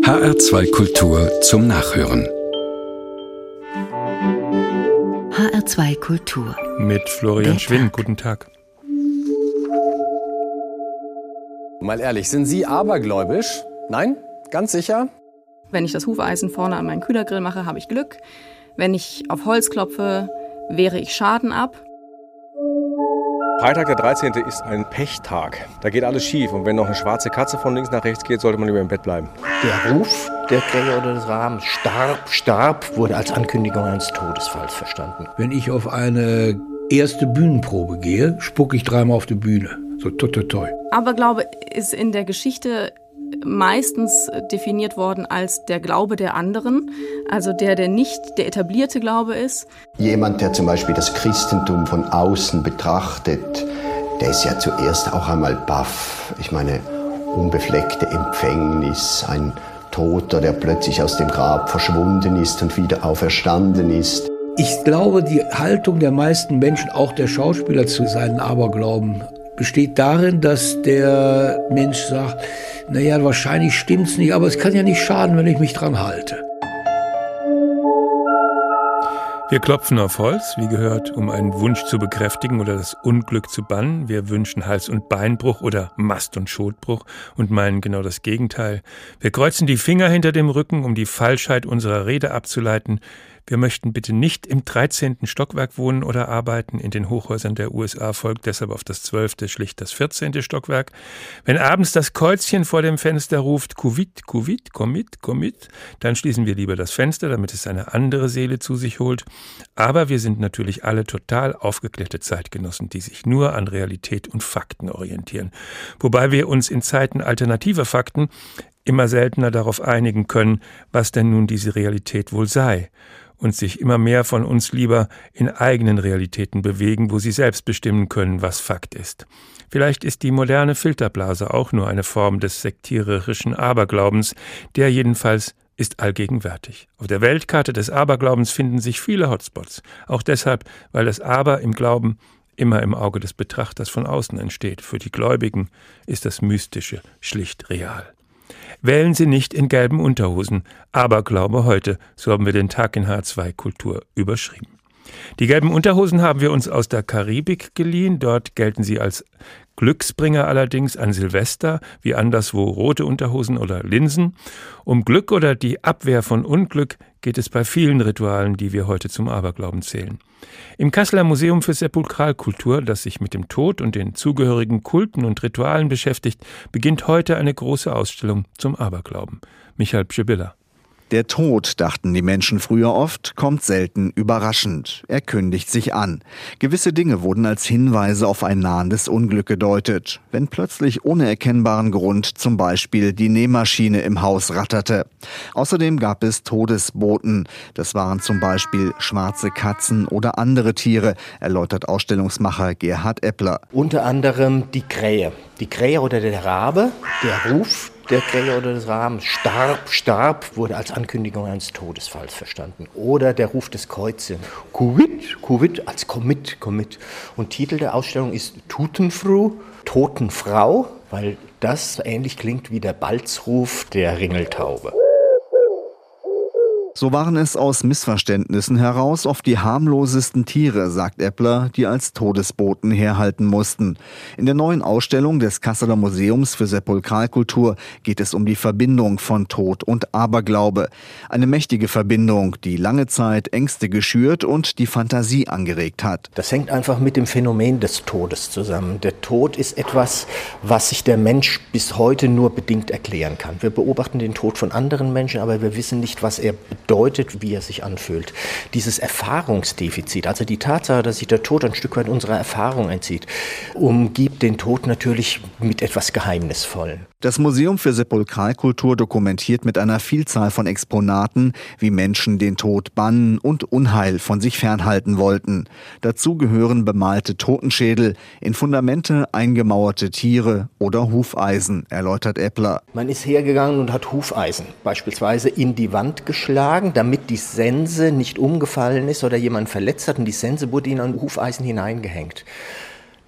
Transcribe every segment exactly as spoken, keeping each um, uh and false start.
H R zwei Kultur zum Nachhören. H R zwei Kultur. Mit Florian Schwinn. Guten Tag. Mal ehrlich, sind Sie abergläubisch? Nein? Ganz sicher? Wenn ich das Hufeisen vorne an meinen Kühlergrill mache, habe ich Glück. Wenn ich auf Holz klopfe, wehre ich Schaden ab. Freitag der dreizehnte ist ein Pechtag. Da geht alles schief. Und wenn noch eine schwarze Katze von links nach rechts geht, sollte man lieber im Bett bleiben. Der Ruf der Krähe oder des Rahmens, starb, starb, wurde als Ankündigung eines Todesfalls verstanden. Wenn ich auf eine erste Bühnenprobe gehe, spucke ich dreimal auf die Bühne. So toi toi toi. Aberglaube ist in der Geschichte meistens definiert worden als der Glaube der anderen, also der, der nicht der etablierte Glaube ist. Jemand, der zum Beispiel das Christentum von außen betrachtet, der ist ja zuerst auch einmal baff. Ich meine, unbefleckte Empfängnis, ein Toter, der plötzlich aus dem Grab verschwunden ist und wieder auferstanden ist. Ich glaube, die Haltung der meisten Menschen, auch der Schauspieler zu seinen Aberglauben, besteht darin, dass der Mensch sagt, naja, wahrscheinlich stimmt's nicht, aber es kann ja nicht schaden, wenn ich mich dran halte. Wir klopfen auf Holz, wie gehört, um einen Wunsch zu bekräftigen oder das Unglück zu bannen. Wir wünschen Hals- und Beinbruch oder Mast- und Schotbruch und meinen genau das Gegenteil. Wir kreuzen die Finger hinter dem Rücken, um die Falschheit unserer Rede abzuleiten. Wir möchten bitte nicht im dreizehnten Stockwerk wohnen oder arbeiten. In den Hochhäusern der U S A folgt deshalb auf das zwölfte schlicht das vierzehnte Stockwerk. Wenn abends das Käuzchen vor dem Fenster ruft, Kuvit, Kuvit, kommit, kommit, dann schließen wir lieber das Fenster, damit es eine andere Seele zu sich holt. Aber wir sind natürlich alle total aufgeklärte Zeitgenossen, die sich nur an Realität und Fakten orientieren. Wobei wir uns in Zeiten alternativer Fakten immer seltener darauf einigen können, was denn nun diese Realität wohl sei. Und sich immer mehr von uns lieber in eigenen Realitäten bewegen, wo sie selbst bestimmen können, was Fakt ist. Vielleicht ist die moderne Filterblase auch nur eine Form des sektiererischen Aberglaubens, der jedenfalls ist allgegenwärtig. Auf der Weltkarte des Aberglaubens finden sich viele Hotspots, auch deshalb, weil das Aber im Glauben immer im Auge des Betrachters von außen entsteht. Für die Gläubigen ist das Mystische schlicht real. Wählen Sie nicht in gelben Unterhosen. Aberglaube heute, so haben wir den Tag in H R zwei Kultur überschrieben. Die gelben Unterhosen haben wir uns aus der Karibik geliehen. Dort gelten sie als Glücksbringer allerdings an Silvester, wie anderswo rote Unterhosen oder Linsen. Um Glück oder die Abwehr von Unglück geht es bei vielen Ritualen, die wir heute zum Aberglauben zählen. Im Kasseler Museum für Sepulkralkultur, das sich mit dem Tod und den zugehörigen Kulten und Ritualen beschäftigt, beginnt heute eine große Ausstellung zum Aberglauben. Michael Pschibilla. Der Tod, dachten die Menschen früher oft, kommt selten überraschend. Er kündigt sich an. Gewisse Dinge wurden als Hinweise auf ein nahendes Unglück gedeutet. Wenn plötzlich ohne erkennbaren Grund zum Beispiel die Nähmaschine im Haus ratterte. Außerdem gab es Todesboten. Das waren zum Beispiel schwarze Katzen oder andere Tiere, erläutert Ausstellungsmacher Gerhard Eppler. Unter anderem die Krähe. Die Krähe oder der Rabe, der Ruf der Krähe oder des Rahmens, starb, starb, wurde als Ankündigung eines Todesfalls verstanden. Oder der Ruf des Käuzchen, Kuvit, Kuvit, als Kommit, Kommit. Und Titel der Ausstellung ist Tutenfru, Totenfrau, weil das ähnlich klingt wie der Balzruf der Ringeltaube. So waren es aus Missverständnissen heraus oft die harmlosesten Tiere, sagt Eppler, die als Todesboten herhalten mussten. In der neuen Ausstellung des Kasseler Museums für Sepulkralkultur geht es um die Verbindung von Tod und Aberglaube. Eine mächtige Verbindung, die lange Zeit Ängste geschürt und die Fantasie angeregt hat. Das hängt einfach mit dem Phänomen des Todes zusammen. Der Tod ist etwas, was sich der Mensch bis heute nur bedingt erklären kann. Wir beobachten den Tod von anderen Menschen, aber wir wissen nicht, was er bedeutet, wie er sich anfühlt. Dieses Erfahrungsdefizit, also die Tatsache, dass sich der Tod ein Stück weit unserer Erfahrung entzieht, umgibt den Tod natürlich mit etwas Geheimnisvollem. Das Museum für Sepulkralkultur dokumentiert mit einer Vielzahl von Exponaten, wie Menschen den Tod bannen und Unheil von sich fernhalten wollten. Dazu gehören bemalte Totenschädel, in Fundamente eingemauerte Tiere oder Hufeisen, erläutert Eppler. Man ist hergegangen und hat Hufeisen beispielsweise in die Wand geschlagen, damit die Sense nicht umgefallen ist oder jemand verletzt hat, und die Sense wurde in ein Hufeisen hineingehängt.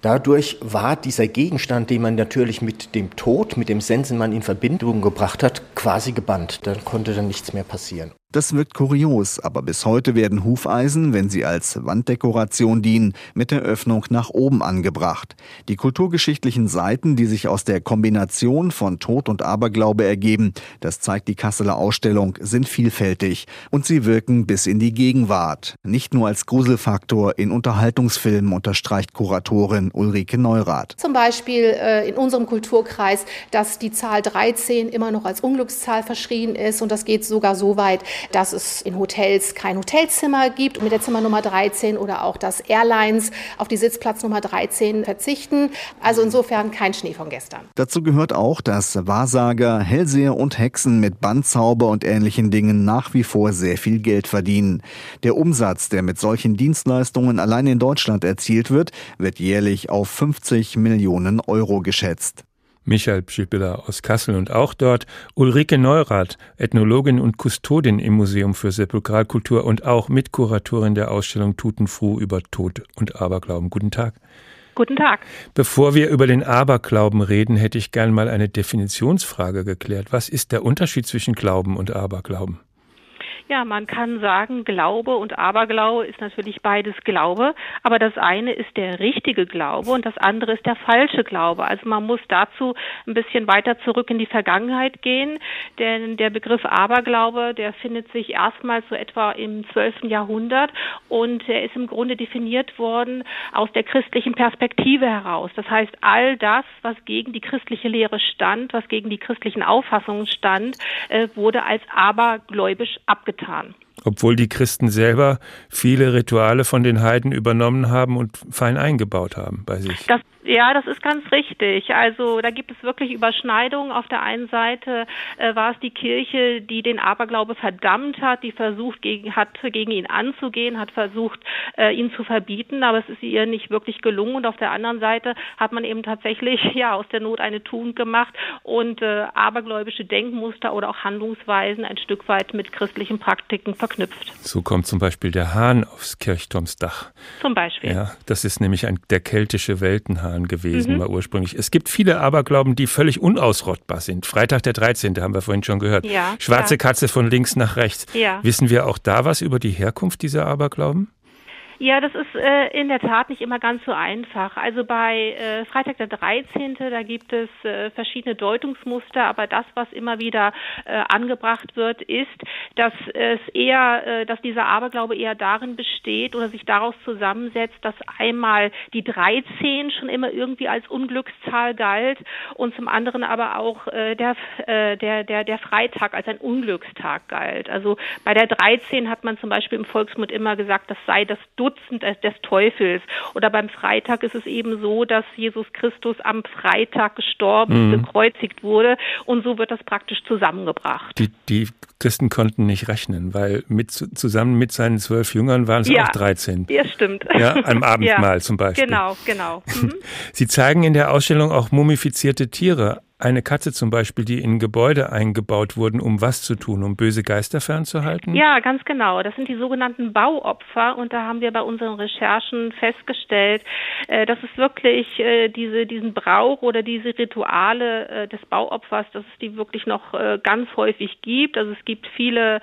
Dadurch war dieser Gegenstand, den man natürlich mit dem Tod, mit dem Sensenmann in Verbindung gebracht hat, quasi gebannt. Da konnte dann nichts mehr passieren. Das wirkt kurios, aber bis heute werden Hufeisen, wenn sie als Wanddekoration dienen, mit der Öffnung nach oben angebracht. Die kulturgeschichtlichen Seiten, die sich aus der Kombination von Tod und Aberglaube ergeben, das zeigt die Kasseler Ausstellung, sind vielfältig und sie wirken bis in die Gegenwart. Nicht nur als Gruselfaktor in Unterhaltungsfilmen, unterstreicht Kuratorin Ulrike Neurath. Zum Beispiel äh, in unserem Kulturkreis, dass die Zahl dreizehn immer noch als Unglückszahl verschrien ist und das geht sogar so weit, dass es in Hotels kein Hotelzimmer gibt mit der Zimmernummer dreizehn oder auch, dass Airlines auf die Sitzplatznummer dreizehn verzichten. Also insofern kein Schnee von gestern. Dazu gehört auch, dass Wahrsager, Hellseher und Hexen mit Bandzauber und ähnlichen Dingen nach wie vor sehr viel Geld verdienen. Der Umsatz, der mit solchen Dienstleistungen allein in Deutschland erzielt wird, wird jährlich auf fünfzig Millionen Euro geschätzt. Michael Pschipiller aus Kassel und auch dort Ulrike Neurath, Ethnologin und Kustodin im Museum für Sepulkralkultur und auch Mitkuratorin der Ausstellung Tutenfruh über Tod und Aberglauben. Guten Tag. Guten Tag. Bevor wir über den Aberglauben reden, hätte ich gern mal eine Definitionsfrage geklärt. Was ist der Unterschied zwischen Glauben und Aberglauben? Ja, man kann sagen, Glaube und Aberglaube ist natürlich beides Glaube, aber das eine ist der richtige Glaube und das andere ist der falsche Glaube. Also man muss dazu ein bisschen weiter zurück in die Vergangenheit gehen, denn der Begriff Aberglaube, der findet sich erstmals so etwa im zwölften Jahrhundert und er ist im Grunde definiert worden aus der christlichen Perspektive heraus. Das heißt, all das, was gegen die christliche Lehre stand, was gegen die christlichen Auffassungen stand, wurde als abergläubisch abgetan. Obwohl die Christen selber viele Rituale von den Heiden übernommen haben und fein eingebaut haben bei sich. Das Ja, das ist ganz richtig. Also da gibt es wirklich Überschneidungen. Auf der einen Seite äh, war es die Kirche, die den Aberglaube verdammt hat, die versucht gegen, hat gegen ihn anzugehen, hat versucht äh, ihn zu verbieten, aber es ist ihr nicht wirklich gelungen. Und auf der anderen Seite hat man eben tatsächlich ja aus der Not eine Tugend gemacht und äh, abergläubische Denkmuster oder auch Handlungsweisen ein Stück weit mit christlichen Praktiken verknüpft. So kommt zum Beispiel der Hahn aufs Kirchturmsdach. Zum Beispiel. Ja, das ist nämlich ein, der keltische Weltenhahn gewesen, mhm. war ursprünglich. Es gibt viele Aberglauben, die völlig unausrottbar sind. Freitag der dreizehnte haben wir vorhin schon gehört. Ja, Schwarze ja. Katze von links nach rechts. Ja. Wissen wir auch da was über die Herkunft dieser Aberglauben? Ja, das ist äh, in der Tat nicht immer ganz so einfach. Also bei äh, Freitag der dreizehnte, da gibt es äh, verschiedene Deutungsmuster, aber das, was immer wieder äh, angebracht wird, ist, dass es eher, äh, dass dieser Aberglaube eher darin besteht oder sich daraus zusammensetzt, dass einmal die dreizehn schon immer irgendwie als Unglückszahl galt und zum anderen aber auch äh, der, äh, der, der, der Freitag als ein Unglückstag galt. Also bei der dreizehn hat man zum Beispiel im Volksmund immer gesagt, das sei das Dutzend des Teufels. Oder beim Freitag ist es eben so, dass Jesus Christus am Freitag gestorben, mhm. gekreuzigt wurde und so wird das praktisch zusammengebracht. Die, die Christen konnten nicht rechnen, weil mit, zusammen mit seinen zwölf Jüngern waren es ja, auch dreizehn. Ja, stimmt. Ja, am Abendmahl ja, zum Beispiel. Genau, genau. Mhm. Sie zeigen in der Ausstellung auch mumifizierte Tiere. Eine Katze zum Beispiel, die in Gebäude eingebaut wurden, um was zu tun, um böse Geister fernzuhalten? Ja, ganz genau. Das sind die sogenannten Bauopfer und da haben wir bei unseren Recherchen festgestellt, äh, dass es wirklich äh, diese, diesen Brauch oder diese Rituale äh, des Bauopfers, dass es die wirklich noch äh, ganz häufig gibt. Also es gibt viele,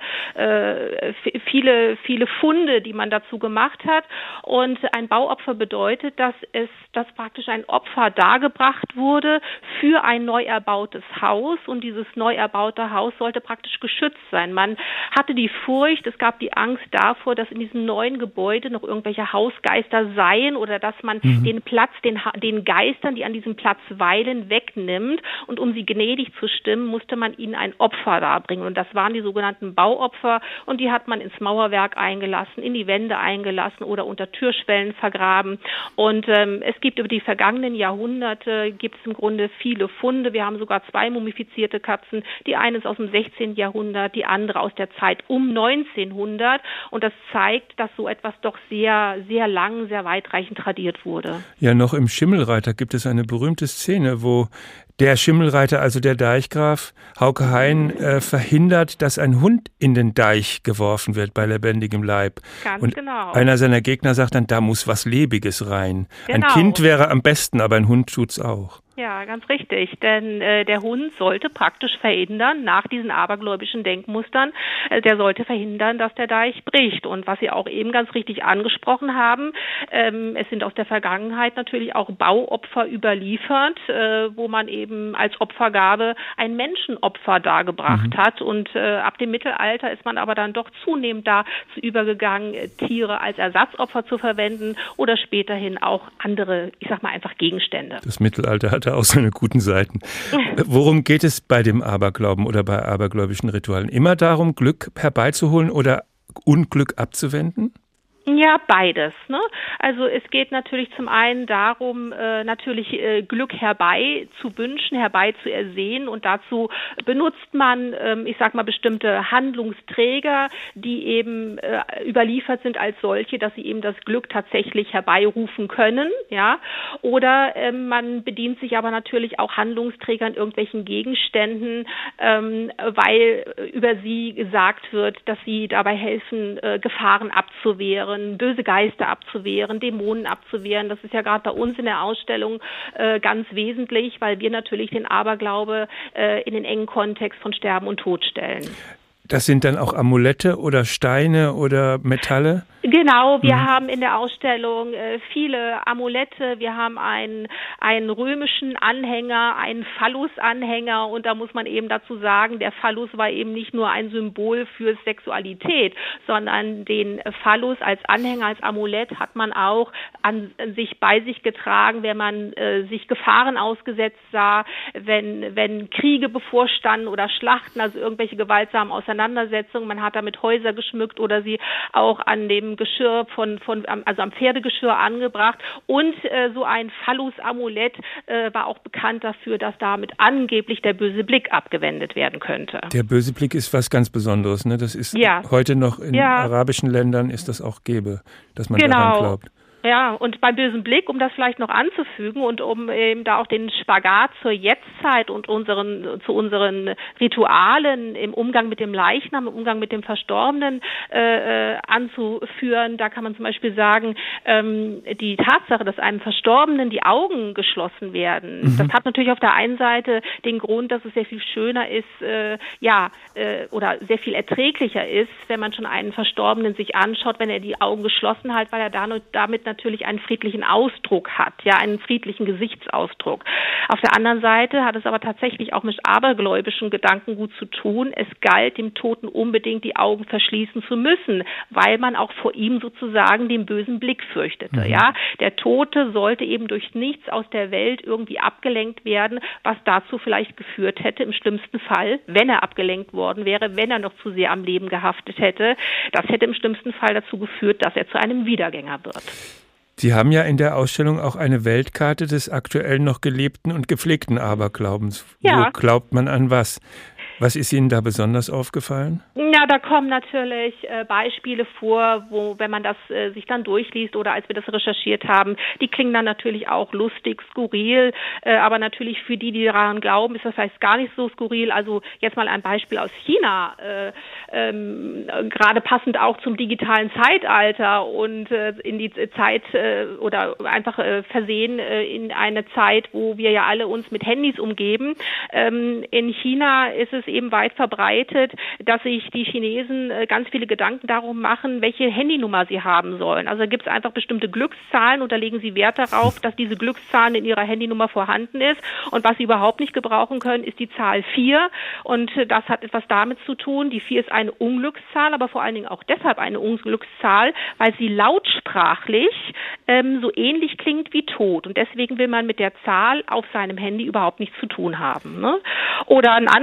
äh, f- viele, viele Funde, die man dazu gemacht hat und ein Bauopfer bedeutet, dass es, dass praktisch ein Opfer dargebracht wurde für ein neues erbautes Haus und dieses neu erbaute Haus sollte praktisch geschützt sein. Man hatte die Furcht, es gab die Angst davor, dass in diesem neuen Gebäude noch irgendwelche Hausgeister seien oder dass man mhm. den Platz, den, den Geistern, die an diesem Platz weilen, wegnimmt und um sie gnädig zu stimmen, musste man ihnen ein Opfer darbringen und das waren die sogenannten Bauopfer und die hat man ins Mauerwerk eingelassen, in die Wände eingelassen oder unter Türschwellen vergraben und ähm, es gibt über die vergangenen Jahrhunderte, gibt es im Grunde viele Funde. Wir haben sogar zwei mumifizierte Katzen. Die eine ist aus dem sechzehnten Jahrhundert, die andere aus der Zeit um neunzehnhundert. Und das zeigt, dass so etwas doch sehr, sehr lang, sehr weitreichend tradiert wurde. Ja, noch im Schimmelreiter gibt es eine berühmte Szene, wo der Schimmelreiter, also der Deichgraf Hauke Hein, äh, verhindert, dass ein Hund in den Deich geworfen wird bei lebendigem Leib. Ganz und genau. Einer seiner Gegner sagt dann, da muss was Lebiges rein. Genau. Ein Kind wäre am besten, aber ein Hund tut's auch. Ja, ganz richtig, denn äh, der Hund sollte praktisch verhindern, nach diesen abergläubischen Denkmustern, äh, der sollte verhindern, dass der Deich bricht. Und was Sie auch eben ganz richtig angesprochen haben, ähm, es sind aus der Vergangenheit natürlich auch Bauopfer überliefert, äh, wo man eben als Opfergabe ein Menschenopfer dargebracht mhm. hat. Und äh, ab dem Mittelalter ist man aber dann doch zunehmend dazu übergegangen, äh, Tiere als Ersatzopfer zu verwenden oder späterhin auch andere, ich sag mal einfach Gegenstände. Das Mittelalter hat auch seine guten Seiten. Worum geht es bei dem Aberglauben oder bei abergläubischen Ritualen? Immer darum, Glück herbeizuholen oder Unglück abzuwenden? Ja, beides. Ne? Also es geht natürlich zum einen darum, äh, natürlich äh, Glück herbei zu wünschen, herbei zu ersehen, und dazu benutzt man, ähm, ich sag mal, bestimmte Handlungsträger, die eben äh, überliefert sind als solche, dass sie eben das Glück tatsächlich herbeirufen können, ja. Oder ähm, man bedient sich aber natürlich auch Handlungsträgern, irgendwelchen Gegenständen, ähm, weil über sie gesagt wird, dass sie dabei helfen, äh, Gefahren abzuwehren, böse Geister abzuwehren, Dämonen abzuwehren. Das ist ja gerade bei uns in der Ausstellung äh, ganz wesentlich, weil wir natürlich den Aberglaube äh, in den engen Kontext von Sterben und Tod stellen. Das sind dann auch Amulette oder Steine oder Metalle? Genau, wir mhm. haben in der Ausstellung äh, viele Amulette, wir haben einen, einen römischen Anhänger, einen Phallus-Anhänger, und da muss man eben dazu sagen, der Phallus war eben nicht nur ein Symbol für Sexualität, sondern den Phallus als Anhänger, als Amulett hat man auch an, an sich bei sich getragen, wenn man äh, sich Gefahren ausgesetzt sah, wenn, wenn Kriege bevorstanden oder Schlachten, also irgendwelche gewaltsamen Auseinandersetzungen. Man hat damit Häuser geschmückt oder sie auch an dem Geschirr von, von also am Pferdegeschirr angebracht. Und äh, so ein Phallus-Amulett äh, war auch bekannt dafür, dass damit angeblich der böse Blick abgewendet werden könnte. Der böse Blick ist was ganz Besonderes, ne? Das ist ja. heute noch in ja. arabischen Ländern ist das auch gäbe, dass man genau. daran glaubt. Ja, und beim bösen Blick, um das vielleicht noch anzufügen und um eben da auch den Spagat zur Jetztzeit und unseren zu unseren Ritualen im Umgang mit dem Leichnam, im Umgang mit dem Verstorbenen äh, anzuführen, da kann man zum Beispiel sagen, ähm, die Tatsache, dass einem Verstorbenen die Augen geschlossen werden, mhm. das hat natürlich auf der einen Seite den Grund, dass es sehr viel schöner ist, äh, ja, äh, oder sehr viel erträglicher ist, wenn man schon einen Verstorbenen sich anschaut, wenn er die Augen geschlossen hat, weil er da damit natürlich einen friedlichen Ausdruck hat, ja, einen friedlichen Gesichtsausdruck. Auf der anderen Seite hat es aber tatsächlich auch mit abergläubischen Gedankengut zu tun. Es galt, dem Toten unbedingt die Augen verschließen zu müssen, weil man auch vor ihm sozusagen den bösen Blick fürchtete, mhm. ja. Der Tote sollte eben durch nichts aus der Welt irgendwie abgelenkt werden, was dazu vielleicht geführt hätte, im schlimmsten Fall, wenn er abgelenkt worden wäre, wenn er noch zu sehr am Leben gehaftet hätte, das hätte im schlimmsten Fall dazu geführt, dass er zu einem Wiedergänger wird. Sie haben ja in der Ausstellung auch eine Weltkarte des aktuell noch gelebten und gepflegten Aberglaubens. Ja. Wo glaubt man an was? Was ist Ihnen da besonders aufgefallen? Ja, da kommen natürlich äh, Beispiele vor, wo, wenn man das äh, sich dann durchliest oder als wir das recherchiert haben, die klingen dann natürlich auch lustig, skurril, äh, aber natürlich für die, die daran glauben, ist das vielleicht gar nicht so skurril. Also jetzt mal ein Beispiel aus China, äh, ähm, gerade passend auch zum digitalen Zeitalter und äh, in die Zeit äh, oder einfach äh, versehen äh, in eine Zeit, wo wir ja alle uns mit Handys umgeben. Ähm, in China ist es eben weit verbreitet, dass sich die Chinesen ganz viele Gedanken darum machen, welche Handynummer sie haben sollen. Also da gibt es einfach bestimmte Glückszahlen und da legen sie Wert darauf, dass diese Glückszahlen in ihrer Handynummer vorhanden ist. Und was sie überhaupt nicht gebrauchen können, ist die Zahl vier. Und das hat etwas damit zu tun. Die vier ist eine Unglückszahl, aber vor allen Dingen auch deshalb eine Unglückszahl, weil sie lautsprachlich ähm, so ähnlich klingt wie Tod. Und deswegen will man mit der Zahl auf seinem Handy überhaupt nichts zu tun haben. Ne? Oder ein anderes Beispiel,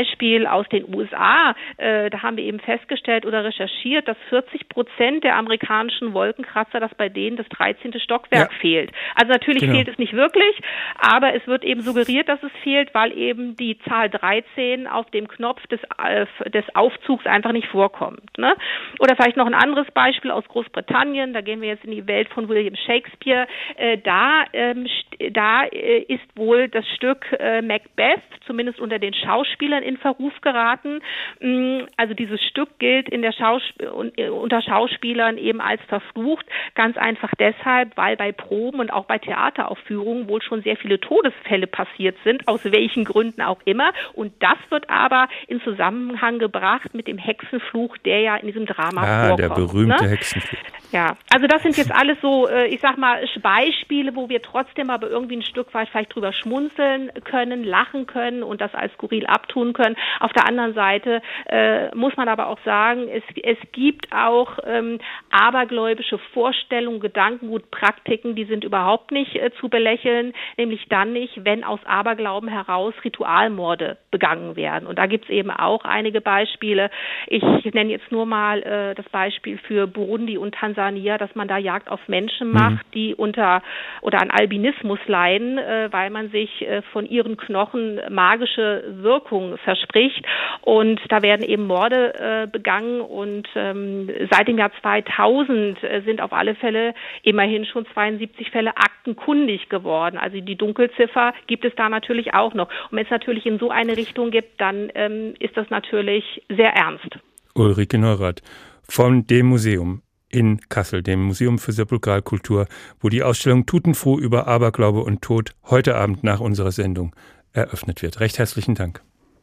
Beispiel aus den U S A, äh, da haben wir eben festgestellt oder recherchiert, dass vierzig Prozent der amerikanischen Wolkenkratzer, dass bei denen das dreizehnte Stockwerk ja. fehlt. Also natürlich genau. fehlt es nicht wirklich, aber es wird eben suggeriert, dass es fehlt, weil eben die Zahl dreizehn auf dem Knopf des, äh, des Aufzugs einfach nicht vorkommt. Ne? Oder vielleicht noch ein anderes Beispiel aus Großbritannien, da gehen wir jetzt in die Welt von William Shakespeare, äh, da, ähm, da äh, ist wohl das Stück äh, Macbeth, zumindest unter den Schauspielern, in Verruf geraten. Also dieses Stück gilt in der Schausp- unter Schauspielern eben als verflucht, ganz einfach deshalb, weil bei Proben und auch bei Theateraufführungen wohl schon sehr viele Todesfälle passiert sind, aus welchen Gründen auch immer. Und das wird aber in Zusammenhang gebracht mit dem Hexenfluch, der ja in diesem Drama ah, vorkommt. Der berühmte ne? Hexenfluch. Ja, also das sind jetzt alles so, ich sag mal, Beispiele, wo wir trotzdem aber irgendwie ein Stück weit vielleicht drüber schmunzeln können, lachen können und das als skurril abtun können. Auf der anderen Seite äh, muss man aber auch sagen, es, es gibt auch ähm, abergläubische Vorstellungen, Gedankengut, Praktiken, die sind überhaupt nicht äh, zu belächeln, nämlich dann nicht, wenn aus Aberglauben heraus Ritualmorde begangen werden. Und da gibt es eben auch einige Beispiele. Ich nenne jetzt nur mal äh, das Beispiel für Burundi und Tansania, dass man da Jagd auf Menschen macht, mhm. die unter oder an Albinismus leiden, äh, weil man sich äh, von ihren Knochen magische Wirkung verspricht. Und da werden eben Morde äh, begangen und ähm, seit dem Jahr zweitausend äh, sind auf alle Fälle immerhin schon zweiundsiebzig Fälle aktenkundig geworden. Also die Dunkelziffer gibt es da natürlich auch noch. Und wenn es natürlich in so eine Richtung gibt, dann ähm, ist das natürlich sehr ernst. Ulrike Neurath von dem Museum in Kassel, dem Museum für Sepulkralkultur, wo die Ausstellung Tutenfroh über Aberglaube und Tod heute Abend nach unserer Sendung eröffnet wird. Recht herzlichen Dank.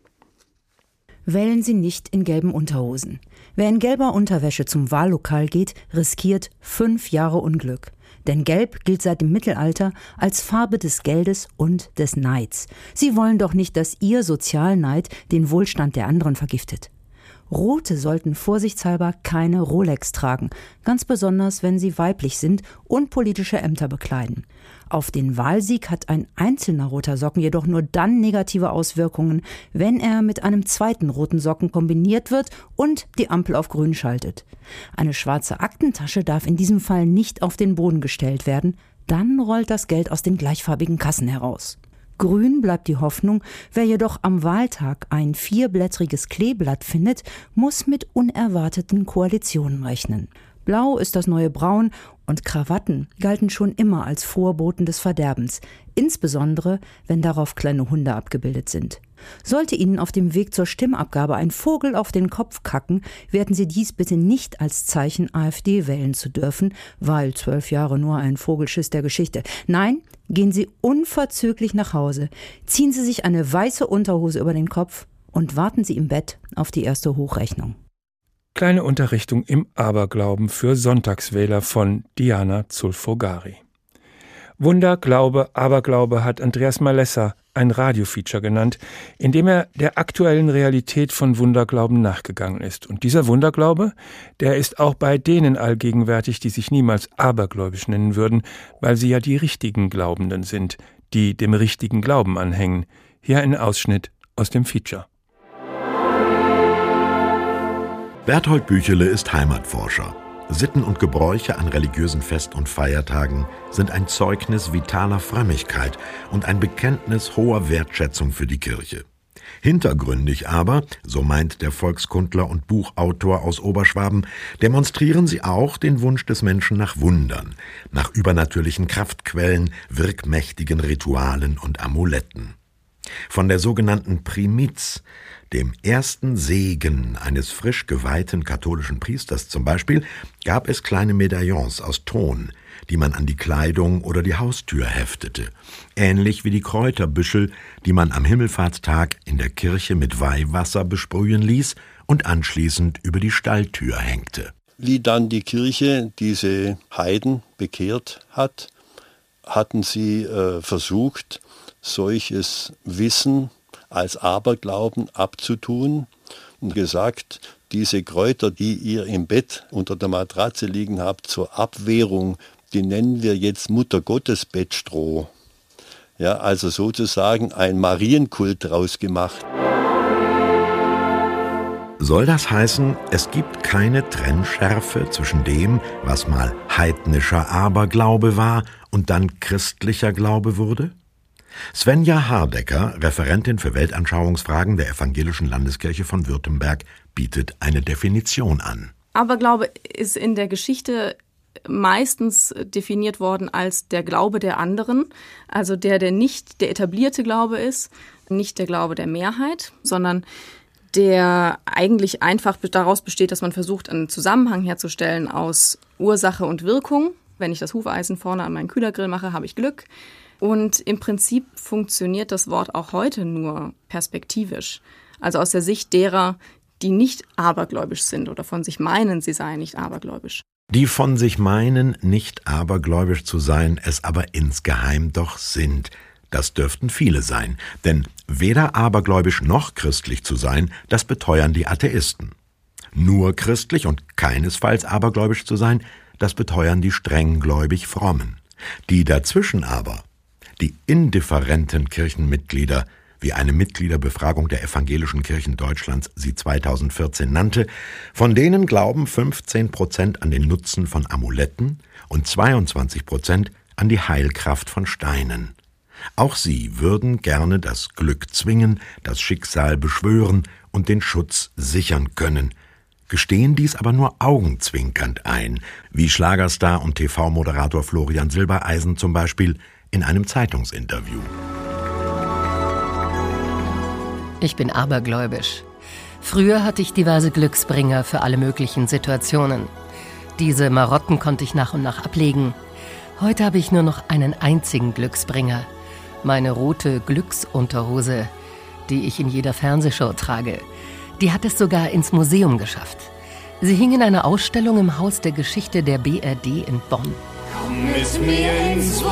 Wählen Sie nicht in gelben Unterhosen. Wer in gelber Unterwäsche zum Wahllokal geht, riskiert fünf Jahre Unglück. Denn Gelb gilt seit dem Mittelalter als Farbe des Geldes und des Neids. Sie wollen doch nicht, dass Ihr Sozialneid den Wohlstand der anderen vergiftet. Rote sollten vorsichtshalber keine Rolex tragen, ganz besonders, wenn sie weiblich sind und politische Ämter bekleiden. Auf den Wahlsieg hat ein einzelner roter Socken jedoch nur dann negative Auswirkungen, wenn er mit einem zweiten roten Socken kombiniert wird und die Ampel auf grün schaltet. Eine schwarze Aktentasche darf in diesem Fall nicht auf den Boden gestellt werden, dann rollt das Geld aus den gleichfarbigen Kassen heraus. Grün bleibt die Hoffnung, wer jedoch am Wahltag ein vierblättriges Kleeblatt findet, muss mit unerwarteten Koalitionen rechnen. Blau ist das neue Braun und Krawatten galten schon immer als Vorboten des Verderbens, insbesondere wenn darauf kleine Hunde abgebildet sind. Sollte Ihnen auf dem Weg zur Stimmabgabe ein Vogel auf den Kopf kacken, werten Sie dies bitte nicht als Zeichen, AfD wählen zu dürfen, weil zwölf Jahre nur ein Vogelschiss der Geschichte. Nein, gehen Sie unverzüglich nach Hause, ziehen Sie sich eine weiße Unterhose über den Kopf und warten Sie im Bett auf die erste Hochrechnung. Kleine Unterrichtung im Aberglauben für Sonntagswähler von Diana Zulfogari. Wunder, Glaube, Aberglaube hat Andreas Malessa ein Radiofeature genannt, in dem er der aktuellen Realität von Wunderglauben nachgegangen ist. Und dieser Wunderglaube, der ist auch bei denen allgegenwärtig, die sich niemals abergläubisch nennen würden, weil sie ja die richtigen Glaubenden sind, die dem richtigen Glauben anhängen. Hier ein Ausschnitt aus dem Feature. Berthold Büchele ist Heimatforscher. Sitten und Gebräuche an religiösen Fest- und Feiertagen sind ein Zeugnis vitaler Frömmigkeit und ein Bekenntnis hoher Wertschätzung für die Kirche. Hintergründig aber, so meint der Volkskundler und Buchautor aus Oberschwaben, demonstrieren sie auch den Wunsch des Menschen nach Wundern, nach übernatürlichen Kraftquellen, wirkmächtigen Ritualen und Amuletten. Von der sogenannten Primiz, dem ersten Segen eines frisch geweihten katholischen Priesters zum Beispiel, gab es kleine Medaillons aus Ton, die man an die Kleidung oder die Haustür heftete, ähnlich wie die Kräuterbüschel, die man am Himmelfahrtstag in der Kirche mit Weihwasser besprühen ließ und anschließend über die Stalltür hängte. Wie dann die Kirche diese Heiden bekehrt hat, hatten sie äh, versucht, solches Wissen als Aberglauben abzutun und gesagt, diese Kräuter, die ihr im Bett unter der Matratze liegen habt, zur Abwehrung, die nennen wir jetzt Mutter-Gottes-Bettstroh. Ja, also sozusagen ein Marienkult draus gemacht. Soll das heißen, es gibt keine Trennschärfe zwischen dem, was mal heidnischer Aberglaube war und dann christlicher Glaube wurde? Svenja Hardecker, Referentin für Weltanschauungsfragen der Evangelischen Landeskirche von Württemberg, bietet eine Definition an. Aberglaube ist in der Geschichte meistens definiert worden als der Glaube der anderen, also der, der nicht der etablierte Glaube ist, nicht der Glaube der Mehrheit, sondern der eigentlich einfach daraus besteht, dass man versucht, einen Zusammenhang herzustellen aus Ursache und Wirkung. Wenn ich das Hufeisen vorne an meinen Kühlergrill mache, habe ich Glück. Und im Prinzip funktioniert das Wort auch heute nur perspektivisch. Also aus der Sicht derer, die nicht abergläubisch sind oder von sich meinen, sie seien nicht abergläubisch. Die von sich meinen, nicht abergläubisch zu sein, es aber insgeheim doch sind. Das dürften viele sein, denn weder abergläubisch noch christlich zu sein, das beteuern die Atheisten. Nur christlich und keinesfalls abergläubisch zu sein, das beteuern die strenggläubig Frommen. Die dazwischen aber, die indifferenten Kirchenmitglieder, wie eine Mitgliederbefragung der evangelischen Kirchen Deutschlands sie zweitausendvierzehn nannte, von denen glauben fünfzehn Prozent an den Nutzen von Amuletten und zweiundzwanzig Prozent an die Heilkraft von Steinen. Auch sie würden gerne das Glück zwingen, das Schicksal beschwören und den Schutz sichern können, gestehen dies aber nur augenzwinkernd ein, wie Schlagerstar und T V-Moderator Florian Silbereisen zum Beispiel in einem Zeitungsinterview. Ich bin abergläubisch. Früher hatte ich diverse Glücksbringer für alle möglichen Situationen. Diese Marotten konnte ich nach und nach ablegen. Heute habe ich nur noch einen einzigen Glücksbringer. Meine rote Glücksunterhose, die ich in jeder Fernsehshow trage. Die hat es sogar ins Museum geschafft. Sie hing in einer Ausstellung im Haus der Geschichte der B R D in Bonn. Komm mit mir ins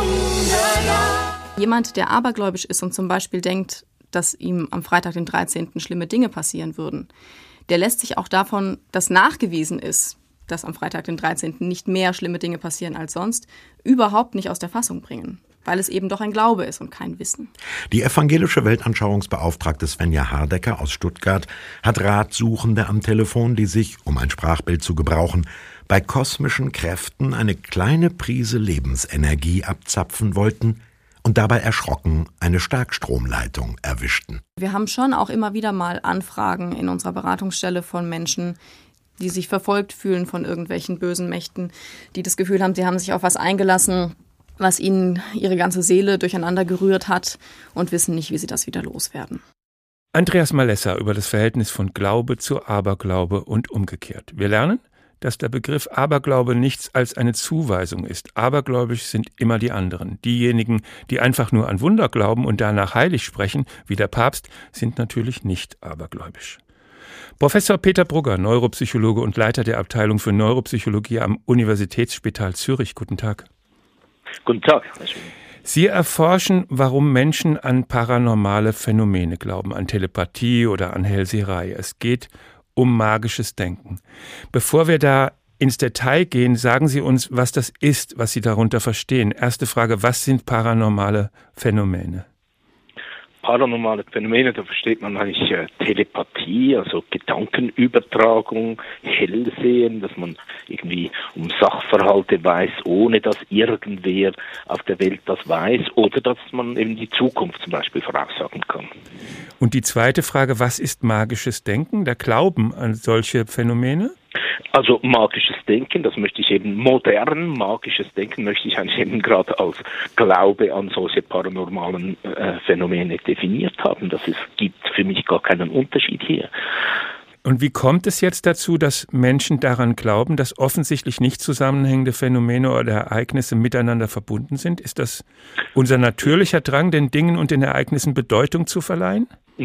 Wunderland. Jemand, der abergläubisch ist und zum Beispiel denkt, dass ihm am Freitag, den dreizehnten schlimme Dinge passieren würden, der lässt sich auch davon, dass nachgewiesen ist, dass am Freitag, den dreizehnten nicht mehr schlimme Dinge passieren als sonst, überhaupt nicht aus der Fassung bringen, weil es eben doch ein Glaube ist und kein Wissen. Die evangelische Weltanschauungsbeauftragte Svenja Hardecker aus Stuttgart hat Ratsuchende am Telefon, die sich, um ein Sprachbild zu gebrauchen, bei kosmischen Kräften eine kleine Prise Lebensenergie abzapfen wollten und dabei erschrocken eine Starkstromleitung erwischten. Wir haben schon auch immer wieder mal Anfragen in unserer Beratungsstelle von Menschen, die sich verfolgt fühlen von irgendwelchen bösen Mächten, die das Gefühl haben, sie haben sich auf was eingelassen, was ihnen ihre ganze Seele durcheinander gerührt hat und wissen nicht, wie sie das wieder loswerden. Andreas Malessa über das Verhältnis von Glaube zu Aberglaube und umgekehrt. Wir lernen, dass der Begriff Aberglaube nichts als eine Zuweisung ist. Abergläubisch sind immer die anderen. Diejenigen, die einfach nur an Wunder glauben und danach heilig sprechen, wie der Papst, sind natürlich nicht abergläubisch. Professor Peter Brugger, Neuropsychologe und Leiter der Abteilung für Neuropsychologie am Universitätsspital Zürich. Guten Tag. Guten Tag. Sie erforschen, warum Menschen an paranormale Phänomene glauben, an Telepathie oder an Hellseherei. Es geht um magisches Denken. Bevor wir da ins Detail gehen, sagen Sie uns, was das ist, was Sie darunter verstehen. Erste Frage, was sind paranormale Phänomene? Paranormale Phänomene, da versteht man eigentlich äh, Telepathie, also Gedankenübertragung, Hellsehen, dass man irgendwie um Sachverhalte weiß, ohne dass irgendwer auf der Welt das weiß, oder dass man eben die Zukunft zum Beispiel voraussagen kann. Und die zweite Frage, was ist magisches Denken, der Glauben an solche Phänomene? Also magisches Denken, das möchte ich eben, modern magisches Denken möchte ich eigentlich eben gerade als Glaube an solche paranormalen äh, Phänomene definiert haben. Das ist, gibt für mich gar keinen Unterschied hier. Und wie kommt es jetzt dazu, dass Menschen daran glauben, dass offensichtlich nicht zusammenhängende Phänomene oder Ereignisse miteinander verbunden sind? Ist das unser natürlicher Drang, den Dingen und den Ereignissen Bedeutung zu verleihen?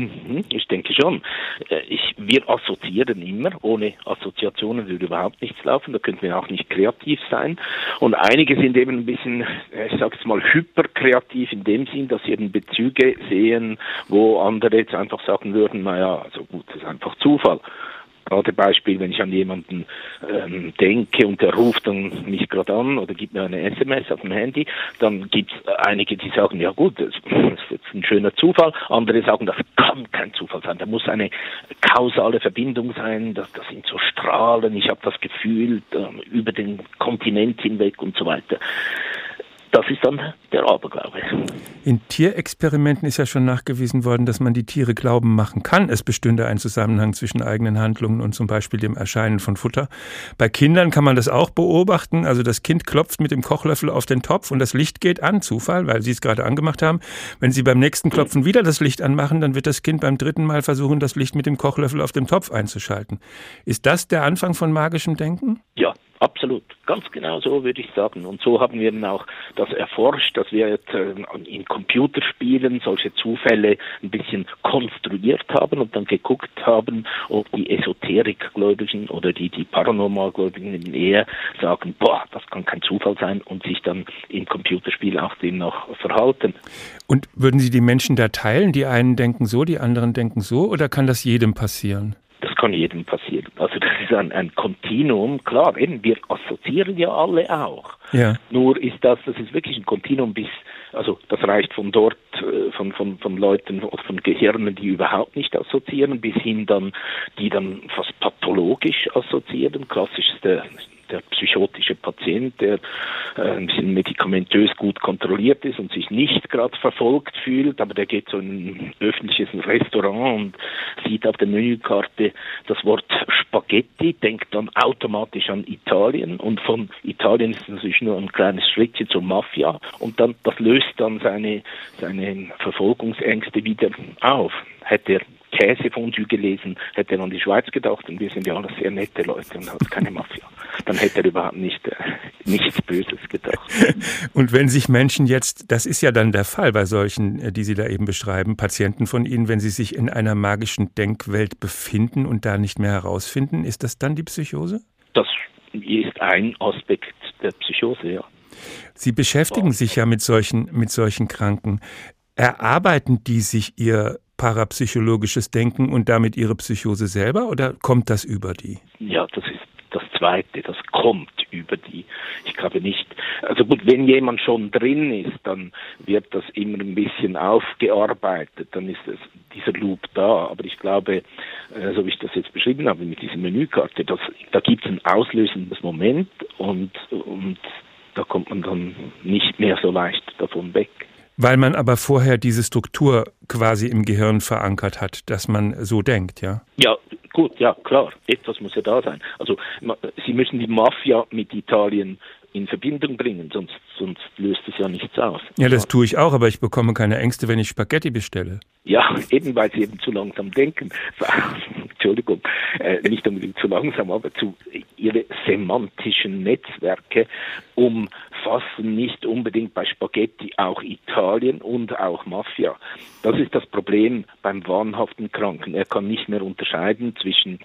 Ich denke schon. Ich, wir assoziieren immer. Ohne Assoziationen würde überhaupt nichts laufen. Da könnten wir auch nicht kreativ sein. Und einige sind eben ein bisschen, ich sage jetzt mal, hyperkreativ in dem Sinn, dass sie eben Bezüge sehen, wo andere jetzt einfach sagen würden, naja, also gut, das ist einfach Zufall. Paradebeispiel, wenn ich an jemanden ähm, denke und der ruft dann mich gerade an oder gibt mir eine S M S auf dem Handy, dann gibt es einige, die sagen, ja gut, das ist ein schöner Zufall. Andere sagen, das kann kein Zufall sein. Da muss eine kausale Verbindung sein, das, das sind so Strahlen, ich habe das Gefühl, äh, über den Kontinent hinweg und so weiter. Das ist dann der Aberglaube. In Tierexperimenten ist ja schon nachgewiesen worden, dass man die Tiere glauben machen kann, es bestünde ein Zusammenhang zwischen eigenen Handlungen und zum Beispiel dem Erscheinen von Futter. Bei Kindern kann man das auch beobachten. Also das Kind klopft mit dem Kochlöffel auf den Topf und das Licht geht an, Zufall, weil Sie es gerade angemacht haben. Wenn Sie beim nächsten Klopfen wieder das Licht anmachen, dann wird das Kind beim dritten Mal versuchen, das Licht mit dem Kochlöffel auf dem Topf einzuschalten. Ist das der Anfang von magischem Denken? Ja. Absolut, ganz genau so würde ich sagen. Und so haben wir dann auch das erforscht, dass wir jetzt äh, in Computerspielen solche Zufälle ein bisschen konstruiert haben und dann geguckt haben, ob die Esoterikgläubigen oder die, die Paranormalgläubigen eher sagen, boah, das kann kein Zufall sein und sich dann im Computerspiel auch demnach verhalten. Und würden Sie die Menschen da teilen? Die einen denken so, die anderen denken so, oder kann das jedem passieren? Das kann jedem passieren. Also das ist ein, ein Kontinuum. Klar, eben, wir assoziieren ja alle auch. Ja. Nur ist das, das ist wirklich ein Kontinuum bis, also das reicht von dort, von, von, von Leuten oder von Gehirnen, die überhaupt nicht assoziieren, bis hin dann, die dann fast pathologisch assoziieren. Klassisch ist der der psychotische Patient, der äh, ein bisschen medikamentös gut kontrolliert ist und sich nicht gerade verfolgt fühlt, aber der geht so in ein öffentliches Restaurant und sieht auf der Menükarte das Wort Spaghetti, denkt dann automatisch an Italien und von Italien ist es natürlich nur ein kleines Schrittchen zur Mafia und dann das löst dann seine, seine Verfolgungsängste wieder auf. Hätte er Käsefondue gelesen, hätte er an die Schweiz gedacht und wir sind ja alles sehr nette Leute und halt keine Mafia. Dann hätte er überhaupt nicht, äh, nichts Böses gedacht. Und wenn sich Menschen jetzt, das ist ja dann der Fall bei solchen, die Sie da eben beschreiben, Patienten von Ihnen, wenn sie sich in einer magischen Denkwelt befinden und da nicht mehr herausfinden, ist das dann die Psychose? Das ist ein Aspekt der Psychose, ja. Sie beschäftigen sich ja mit solchen, mit solchen Kranken. Erarbeiten die sich ihr parapsychologisches Denken und damit ihre Psychose selber oder kommt das über die? Ja, das ist das Zweite, das kommt über die. Ich glaube nicht, also gut, wenn jemand schon drin ist, dann wird das immer ein bisschen aufgearbeitet, dann ist es, dieser Loop da, aber ich glaube, so wie ich das jetzt beschrieben habe mit dieser Menükarte, das, da gibt es ein auslösendes Moment und, und da kommt man dann nicht mehr so leicht davon weg. Weil man aber vorher diese Struktur quasi im Gehirn verankert hat, dass man so denkt, ja? Ja, gut, ja, klar. Etwas muss ja da sein. Also Sie müssen die Mafia mit Italien in Verbindung bringen, sonst, sonst löst es ja nichts aus. Ja, das tue ich auch, aber ich bekomme keine Ängste, wenn ich Spaghetti bestelle. Ja, eben weil Sie eben zu langsam denken. Entschuldigung, äh, nicht unbedingt zu langsam, aber zu Ihre semantischen Netzwerke umfassen nicht unbedingt bei Spaghetti auch Italien und auch Mafia. Das ist das Problem beim wahnhaften Kranken. Er kann nicht mehr unterscheiden zwischen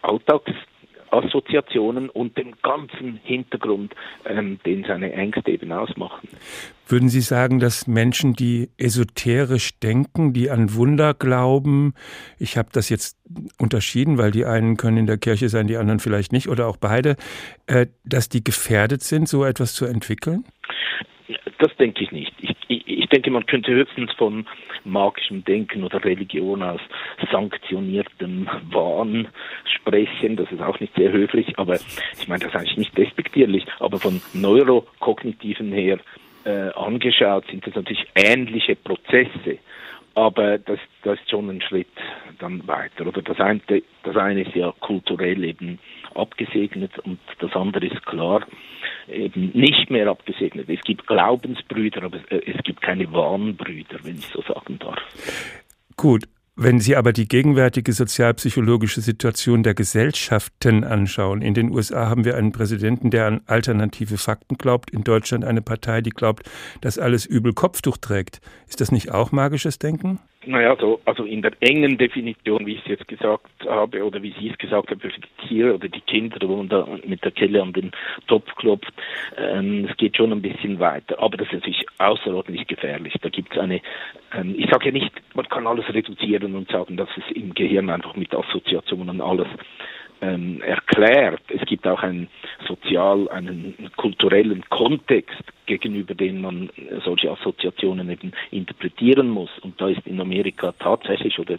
Alltagsassoziationen und dem ganzen Hintergrund, ähm, den seine Ängste eben ausmachen. Würden Sie sagen, dass Menschen, die esoterisch denken, die an Wunder glauben, ich habe das jetzt unterschieden, weil die einen können in der Kirche sein, die anderen vielleicht nicht, oder auch beide, äh, dass die gefährdet sind, so etwas zu entwickeln? Das denke ich nicht. Ich, ich, ich denke, man könnte höchstens von magischem Denken oder Religion aus sanktioniertem Wahn sprechen. Das ist auch nicht sehr höflich, aber ich meine, das ist eigentlich nicht despektierlich, aber von neurokognitiven her äh, angeschaut sind das natürlich ähnliche Prozesse. Aber das, das ist schon ein Schritt dann weiter. Oder das eine, das eine ist ja kulturell eben abgesegnet und das andere ist klar eben nicht mehr abgesegnet. Es gibt Glaubensbrüder, aber es gibt keine Wahnbrüder, wenn ich so sagen darf. Gut. Wenn Sie aber die gegenwärtige sozialpsychologische Situation der Gesellschaften anschauen, in den U S A haben wir einen Präsidenten, der an alternative Fakten glaubt, in Deutschland eine Partei, die glaubt, dass alles Übel Kopftuch trägt. Ist das nicht auch magisches Denken? Naja, so, also in der engen Definition, wie ich es jetzt gesagt habe, oder wie Sie es gesagt haben, für die Tiere oder die Kinder, wo man da mit der Kelle an den Topf klopft, ähm, es geht schon ein bisschen weiter. Aber das ist natürlich außerordentlich gefährlich. Da gibt es eine, ähm, ich sage ja nicht, man kann alles reduzieren und sagen, dass es im Gehirn einfach mit Assoziationen alles ähm, erklärt. Es gibt auch einen sozial, einen kulturellen Kontext, gegenüber dem man solche Assoziationen eben interpretieren muss. Und da ist in Amerika tatsächlich, oder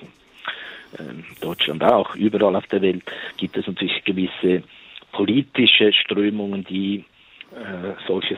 ähm, Deutschland auch, überall auf der Welt, gibt es natürlich gewisse politische Strömungen, die äh, solches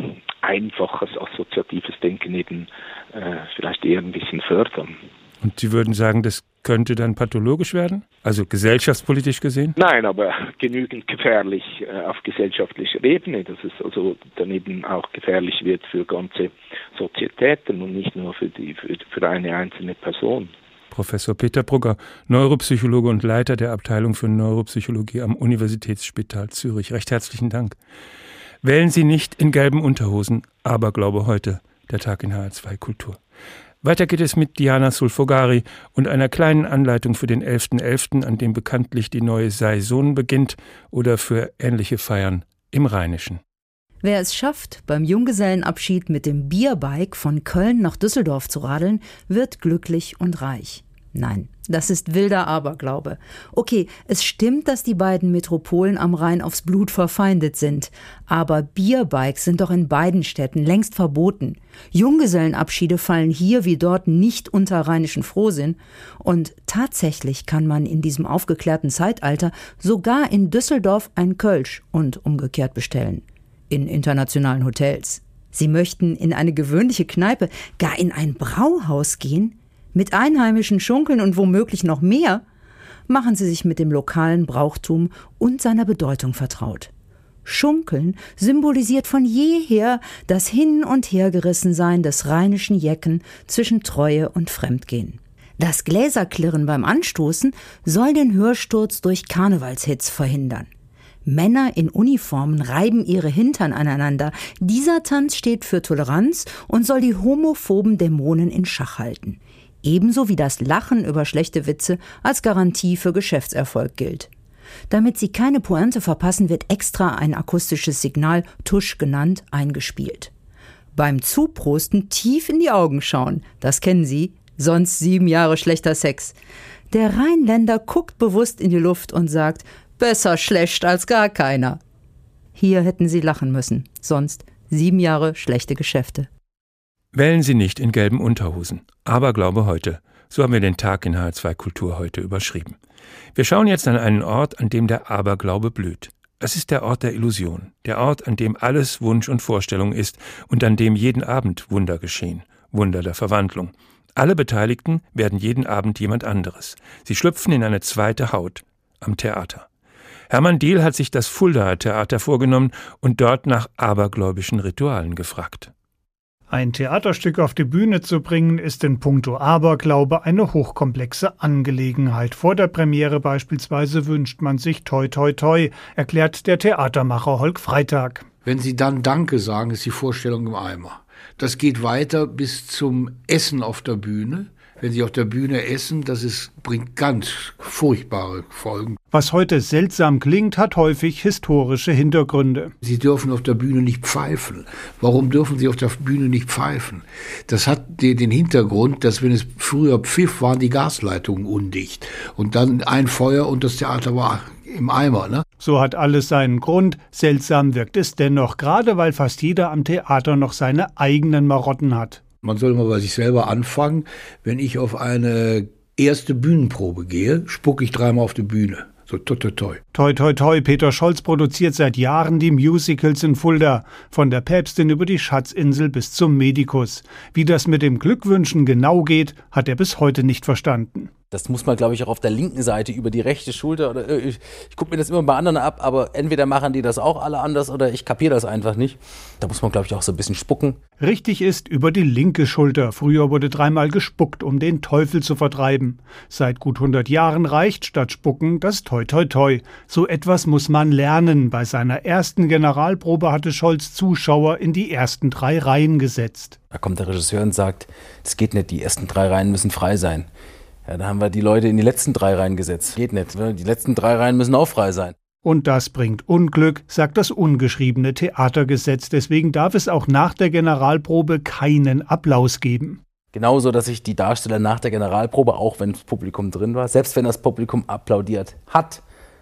einfaches, assoziatives Denken eben äh, vielleicht eher ein bisschen fördern. Und Sie würden sagen, das könnte dann pathologisch werden? Also gesellschaftspolitisch gesehen? Nein, aber genügend gefährlich äh, auf gesellschaftlicher Ebene, dass es also dann eben auch gefährlich wird für ganze Sozietäten und nicht nur für, die, für, für eine einzelne Person. Professor Peter Brugger, Neuropsychologe und Leiter der Abteilung für Neuropsychologie am Universitätsspital Zürich. Recht herzlichen Dank. Wählen Sie nicht in gelben Unterhosen, Aberglaube heute, der Tag in H R zwei Kultur. Weiter geht es mit Diana Sulfogari und einer kleinen Anleitung für den elften elften, an dem bekanntlich die neue Saison beginnt, oder für ähnliche Feiern im Rheinischen. Wer es schafft, beim Junggesellenabschied mit dem Bierbike von Köln nach Düsseldorf zu radeln, wird glücklich und reich. Nein, das ist wilder Aberglaube. Okay, es stimmt, dass die beiden Metropolen am Rhein aufs Blut verfeindet sind. Aber Bierbikes sind doch in beiden Städten längst verboten. Junggesellenabschiede fallen hier wie dort nicht unter rheinischen Frohsinn. Und tatsächlich kann man in diesem aufgeklärten Zeitalter sogar in Düsseldorf ein Kölsch und umgekehrt bestellen. In internationalen Hotels. Sie möchten in eine gewöhnliche Kneipe, gar in ein Brauhaus gehen? Mit einheimischen Schunkeln und womöglich noch mehr? Machen Sie sich mit dem lokalen Brauchtum und seiner Bedeutung vertraut. Schunkeln symbolisiert von jeher das Hin- und Hergerissensein des rheinischen Jecken zwischen Treue und Fremdgehen. Das Gläserklirren beim Anstoßen soll den Hörsturz durch Karnevalshits verhindern. Männer in Uniformen reiben ihre Hintern aneinander. Dieser Tanz steht für Toleranz und soll die homophoben Dämonen in Schach halten. Ebenso wie das Lachen über schlechte Witze als Garantie für Geschäftserfolg gilt. Damit Sie keine Pointe verpassen, wird extra ein akustisches Signal, Tusch genannt, eingespielt. Beim Zuprosten tief in die Augen schauen, das kennen Sie, sonst sieben Jahre schlechter Sex. Der Rheinländer guckt bewusst in die Luft und sagt, besser schlecht als gar keiner. Hier hätten Sie lachen müssen, sonst sieben Jahre schlechte Geschäfte. Wählen Sie nicht in gelben Unterhosen. Aberglaube heute. So haben wir den Tag in H R zwei Kultur heute überschrieben. Wir schauen jetzt an einen Ort, an dem der Aberglaube blüht. Es ist der Ort der Illusion. Der Ort, an dem alles Wunsch und Vorstellung ist und an dem jeden Abend Wunder geschehen. Wunder der Verwandlung. Alle Beteiligten werden jeden Abend jemand anderes. Sie schlüpfen in eine zweite Haut. Am Theater. Hermann Diehl hat sich das Fuldaer Theater vorgenommen und dort nach abergläubischen Ritualen gefragt. Ein Theaterstück auf die Bühne zu bringen, ist in puncto Aberglaube eine hochkomplexe Angelegenheit. Vor der Premiere beispielsweise wünscht man sich toi toi toi, erklärt der Theatermacher Holk Freitag. Wenn Sie dann Danke sagen, ist die Vorstellung im Eimer. Das geht weiter bis zum Essen auf der Bühne. Wenn Sie auf der Bühne essen, das ist, bringt ganz furchtbare Folgen. Was heute seltsam klingt, hat häufig historische Hintergründe. Sie dürfen auf der Bühne nicht pfeifen. Warum dürfen Sie auf der Bühne nicht pfeifen? Das hat den Hintergrund, dass wenn es früher pfiff, waren die Gasleitungen undicht. Und dann ein Feuer und das Theater war im Eimer, ne? So hat alles seinen Grund. Seltsam wirkt es dennoch, gerade weil fast jeder am Theater noch seine eigenen Marotten hat. Man soll mal bei sich selber anfangen. Wenn ich auf eine erste Bühnenprobe gehe, spucke ich dreimal auf die Bühne. So toi toi toi. Toi toi toi. Peter Scholz produziert seit Jahren die Musicals in Fulda. Von der Päpstin über die Schatzinsel bis zum Medikus. Wie das mit dem Glückwünschen genau geht, hat er bis heute nicht verstanden. Das muss man, glaube ich, auch auf der linken Seite über die rechte Schulter. Oder ich, ich gucke mir das immer bei anderen ab, aber entweder machen die das auch alle anders oder ich kapiere das einfach nicht. Da muss man, glaube ich, auch so ein bisschen spucken. Richtig ist über die linke Schulter. Früher wurde dreimal gespuckt, um den Teufel zu vertreiben. Seit gut hundert Jahren reicht statt Spucken das Toi Toi Toi. So etwas muss man lernen. Bei seiner ersten Generalprobe hatte Scholz Zuschauer in die ersten drei Reihen gesetzt. Da kommt der Regisseur und sagt, das geht nicht, die ersten drei Reihen müssen frei sein. Ja, da haben wir die Leute in die letzten drei Reihen gesetzt. Geht nicht, die letzten drei Reihen müssen auch frei sein. Und das bringt Unglück, sagt das ungeschriebene Theatergesetz. Deswegen darf es auch nach der Generalprobe keinen Applaus geben. Genauso, dass sich die Darsteller nach der Generalprobe, auch wenn das Publikum drin war, selbst wenn das Publikum applaudiert hat,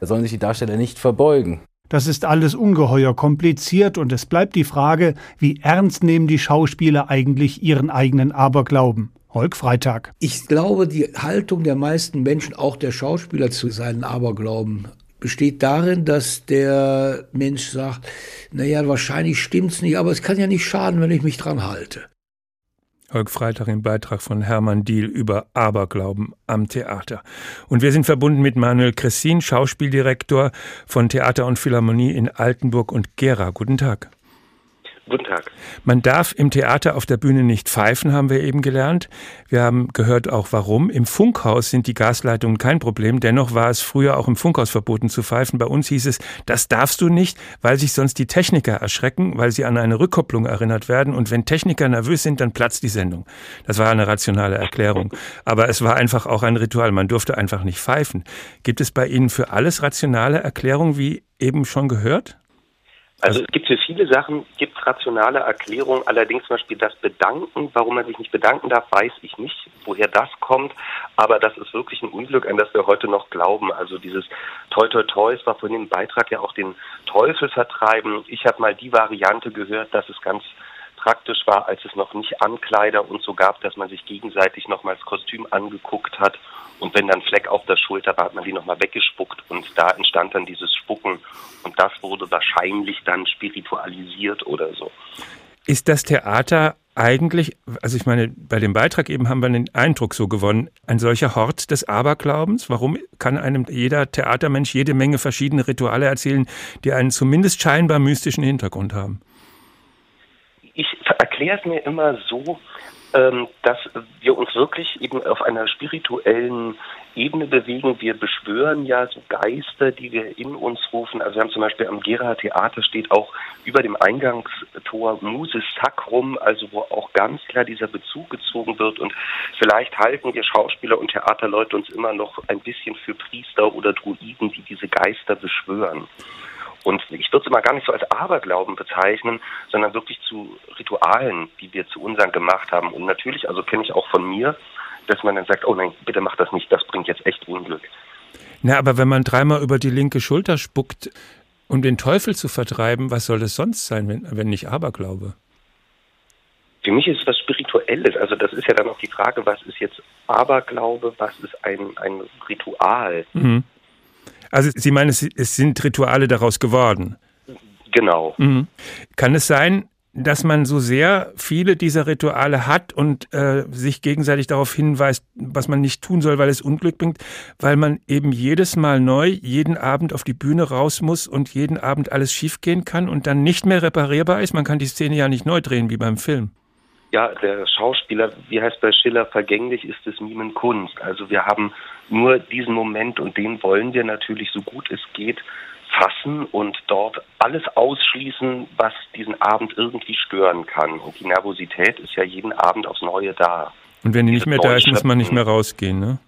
Da sollen sich die Darsteller nicht verbeugen. Das ist alles ungeheuer kompliziert und es bleibt die Frage, wie ernst nehmen die Schauspieler eigentlich ihren eigenen Aberglauben? Holk Freitag. Ich glaube, die Haltung der meisten Menschen, auch der Schauspieler zu seinen Aberglauben, besteht darin, dass der Mensch sagt, naja, wahrscheinlich stimmt's nicht, aber es kann ja nicht schaden, wenn ich mich dran halte. Holk Freitag im Beitrag von Hermann Diehl über Aberglauben am Theater. Und wir sind verbunden mit Manuel Cressin, Schauspieldirektor von Theater und Philharmonie in Altenburg und Gera. Guten Tag. Guten Tag. Man darf im Theater auf der Bühne nicht pfeifen, haben wir eben gelernt. Wir haben gehört auch warum. Im Funkhaus sind die Gasleitungen kein Problem. Dennoch war es früher auch im Funkhaus verboten zu pfeifen. Bei uns hieß es, das darfst du nicht, weil sich sonst die Techniker erschrecken, weil sie an eine Rückkopplung erinnert werden. Und wenn Techniker nervös sind, dann platzt die Sendung. Das war eine rationale Erklärung. Aber es war einfach auch ein Ritual. Man durfte einfach nicht pfeifen. Gibt es bei Ihnen für alles rationale Erklärungen, wie eben schon gehört? Also es gibt für viele Sachen gibt's rationale Erklärungen, allerdings zum Beispiel das Bedanken, warum man sich nicht bedanken darf, weiß ich nicht, woher das kommt, aber das ist wirklich ein Unglück, an das wir heute noch glauben. Also dieses Toi Toi Toi, es war vorhin im Beitrag ja auch den Teufel vertreiben. Ich habe mal die Variante gehört, dass es ganz praktisch war, als es noch nicht Ankleider und so gab, dass man sich gegenseitig nochmal das Kostüm angeguckt hat. Und wenn dann Fleck auf der Schulter war, hat man die nochmal weggespuckt und da entstand dann dieses Spucken und das wurde wahrscheinlich dann spiritualisiert oder so. Ist das Theater eigentlich, also ich meine, bei dem Beitrag eben haben wir den Eindruck so gewonnen, ein solcher Hort des Aberglaubens? Warum kann einem jeder Theatermensch jede Menge verschiedene Rituale erzählen, die einen zumindest scheinbar mystischen Hintergrund haben? Ich erkläre es mir immer so, dass wir uns wirklich eben auf einer spirituellen Ebene bewegen. Wir beschwören ja so Geister, die wir in uns rufen. Also wir haben zum Beispiel am Gera Theater steht auch über dem Eingangstor Muses Sacrum, also wo auch ganz klar dieser Bezug gezogen wird. Und vielleicht halten wir Schauspieler und Theaterleute uns immer noch ein bisschen für Priester oder Druiden, die diese Geister beschwören. Und ich würde es immer gar nicht so als Aberglauben bezeichnen, sondern wirklich zu Ritualen, die wir zu unseren gemacht haben. Und natürlich, also kenne ich auch von mir, dass man dann sagt, oh nein, bitte mach das nicht, das bringt jetzt echt Unglück. Na, aber wenn man dreimal über die linke Schulter spuckt, um den Teufel zu vertreiben, was soll das sonst sein, wenn, wenn nicht Aberglaube? Für mich ist es was Spirituelles. Also das ist ja dann auch die Frage, was ist jetzt Aberglaube, was ist ein, ein Ritual? Mhm. Also Sie meinen, es, es sind Rituale daraus geworden? Genau. Mhm. Kann es sein, dass man so sehr viele dieser Rituale hat und äh, sich gegenseitig darauf hinweist, was man nicht tun soll, weil es Unglück bringt, weil man eben jedes Mal neu, jeden Abend auf die Bühne raus muss und jeden Abend alles schiefgehen kann und dann nicht mehr reparierbar ist? Man kann die Szene ja nicht neu drehen wie beim Film. Ja, der Schauspieler, wie heißt bei Schiller, vergänglich ist es Mimen Kunst. Also wir haben nur diesen Moment und den wollen wir natürlich so gut es geht fassen und dort alles ausschließen, was diesen Abend irgendwie stören kann. Und die Nervosität ist ja jeden Abend aufs Neue da. Und wenn die nicht mehr da ist, muss man nicht mehr rausgehen, ne?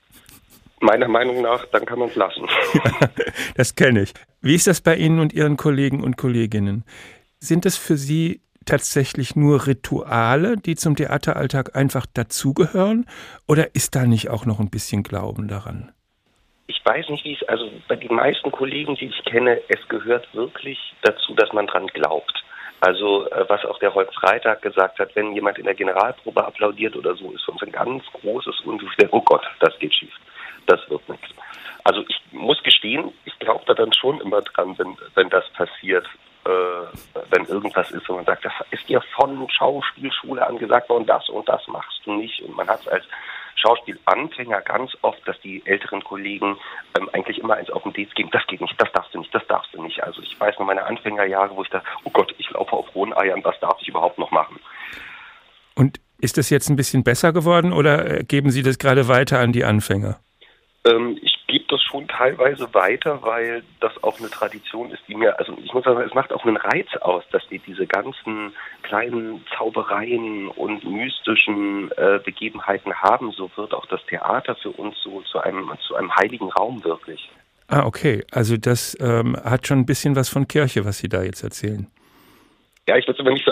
Meiner Meinung nach, dann kann man es lassen. Ja, das kenne ich. Wie ist das bei Ihnen und Ihren Kollegen und Kolleginnen? Sind es für Sie tatsächlich nur Rituale, die zum Theateralltag einfach dazugehören? Oder ist da nicht auch noch ein bisschen Glauben daran? Ich weiß nicht, wie es, also bei den meisten Kollegen, die ich kenne, es gehört wirklich dazu, dass man dran glaubt. Also was auch der Holk Freitag gesagt hat, wenn jemand in der Generalprobe applaudiert oder so, ist für uns ein ganz großes Unglück. Oh Gott, das geht schief. Das wird nichts. Also ich muss gestehen, ich glaube da dann schon immer dran, wenn, wenn das passiert. Wenn irgendwas ist, wo man sagt, das ist dir von Schauspielschule angesagt worden, das und das machst du nicht. Und man hat es als Schauspielanfänger ganz oft, dass die älteren Kollegen ähm, eigentlich immer eins auf den Dez geben, das geht nicht, das darfst du nicht, das darfst du nicht. Also ich weiß noch meine Anfängerjahre, wo ich dachte, oh Gott, ich laufe auf rohen Eiern, was darf ich überhaupt noch machen? Und ist das jetzt ein bisschen besser geworden oder geben Sie das gerade weiter an die Anfänger? Ähm, ich gebe das schon teilweise weiter, weil das auch eine Tradition ist, die mir, also ich muss sagen, es macht auch einen Reiz aus, dass wir diese ganzen kleinen Zaubereien und mystischen äh, Begebenheiten haben. So wird auch das Theater für uns so zu einem, zu einem heiligen Raum wirklich. Ah, okay. Also das ähm, hat schon ein bisschen was von Kirche, was Sie da jetzt erzählen. Ja, ich würde es aber nicht so als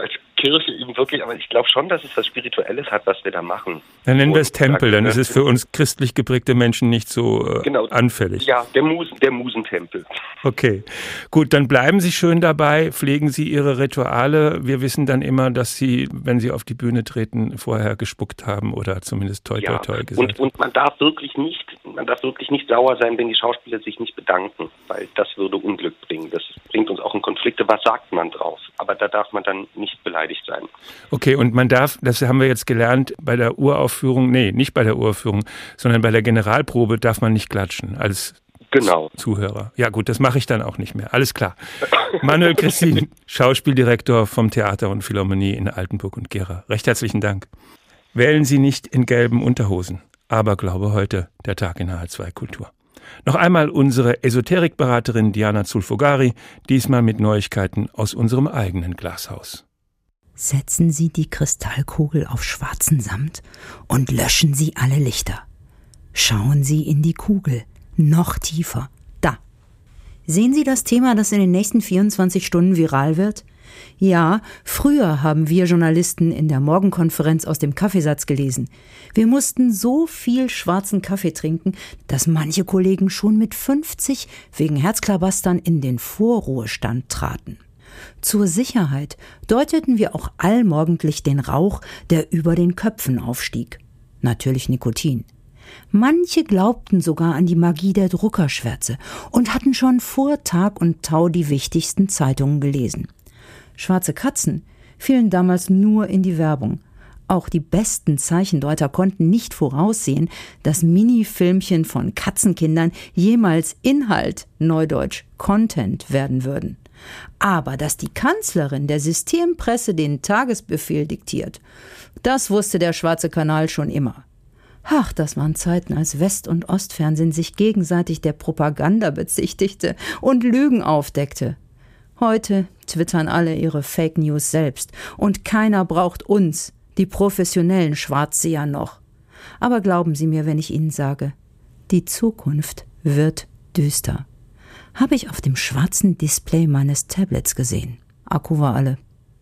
Kirche eben wirklich, aber ich glaube schon, dass es was Spirituelles hat, was wir da machen. Dann nennen wir es Tempel, dann ist es für uns christlich geprägte Menschen nicht so äh, genau. anfällig. Ja, der, Musen, der Musentempel. Okay, gut, dann bleiben Sie schön dabei, pflegen Sie Ihre Rituale. Wir wissen dann immer, dass Sie, wenn Sie auf die Bühne treten, vorher gespuckt haben oder zumindest toi toi toi gesagt. Und, und man darf wirklich nicht, man darf wirklich nicht sauer sein, wenn die Schauspieler sich nicht bedanken, weil das würde Unglück bringen. Das bringt uns auch in Konflikte. Was sagt man drauf? Aber da darf man dann nicht beleidigt sein. Okay, und man darf, das haben wir jetzt gelernt, bei der Uraufführung, nee, nicht bei der Uraufführung, sondern bei der Generalprobe darf man nicht klatschen als genau. Zuhörer. Ja gut, das mache ich dann auch nicht mehr. Alles klar. Manuel Christin, Schauspieldirektor vom Theater und Philharmonie in Altenburg und Gera. Recht herzlichen Dank. Wählen Sie nicht in gelben Unterhosen. Aberglaube heute, der Tag in H R zwei Kultur. Noch einmal unsere Esoterikberaterin Diana Zulfogari, diesmal mit Neuigkeiten aus unserem eigenen Glashaus. Setzen Sie die Kristallkugel auf schwarzen Samt und löschen Sie alle Lichter. Schauen Sie in die Kugel, noch tiefer, da. Sehen Sie das Thema, das in den nächsten vierundzwanzig Stunden viral wird? Ja, früher haben wir Journalisten in der Morgenkonferenz aus dem Kaffeesatz gelesen. Wir mussten so viel schwarzen Kaffee trinken, dass manche Kollegen schon mit fünfzig wegen Herzklabastern in den Vorruhestand traten. Zur Sicherheit deuteten wir auch allmorgendlich den Rauch, der über den Köpfen aufstieg. Natürlich Nikotin. Manche glaubten sogar an die Magie der Druckerschwärze und hatten schon vor Tag und Tau die wichtigsten Zeitungen gelesen. Schwarze Katzen fielen damals nur in die Werbung. Auch die besten Zeichendeuter konnten nicht voraussehen, dass Minifilmchen von Katzenkindern jemals Inhalt, neudeutsch Content, werden würden. Aber dass die Kanzlerin der Systempresse den Tagesbefehl diktiert, das wusste der Schwarze Kanal schon immer. Ach, das waren Zeiten, als West- und Ostfernsehen sich gegenseitig der Propaganda bezichtigte und Lügen aufdeckte. Heute twittern alle ihre Fake News selbst und keiner braucht uns, die professionellen Schwarzseher, noch. Aber glauben Sie mir, wenn ich Ihnen sage, die Zukunft wird düster. Habe ich auf dem schwarzen Display meines Tablets gesehen. Akku war alle.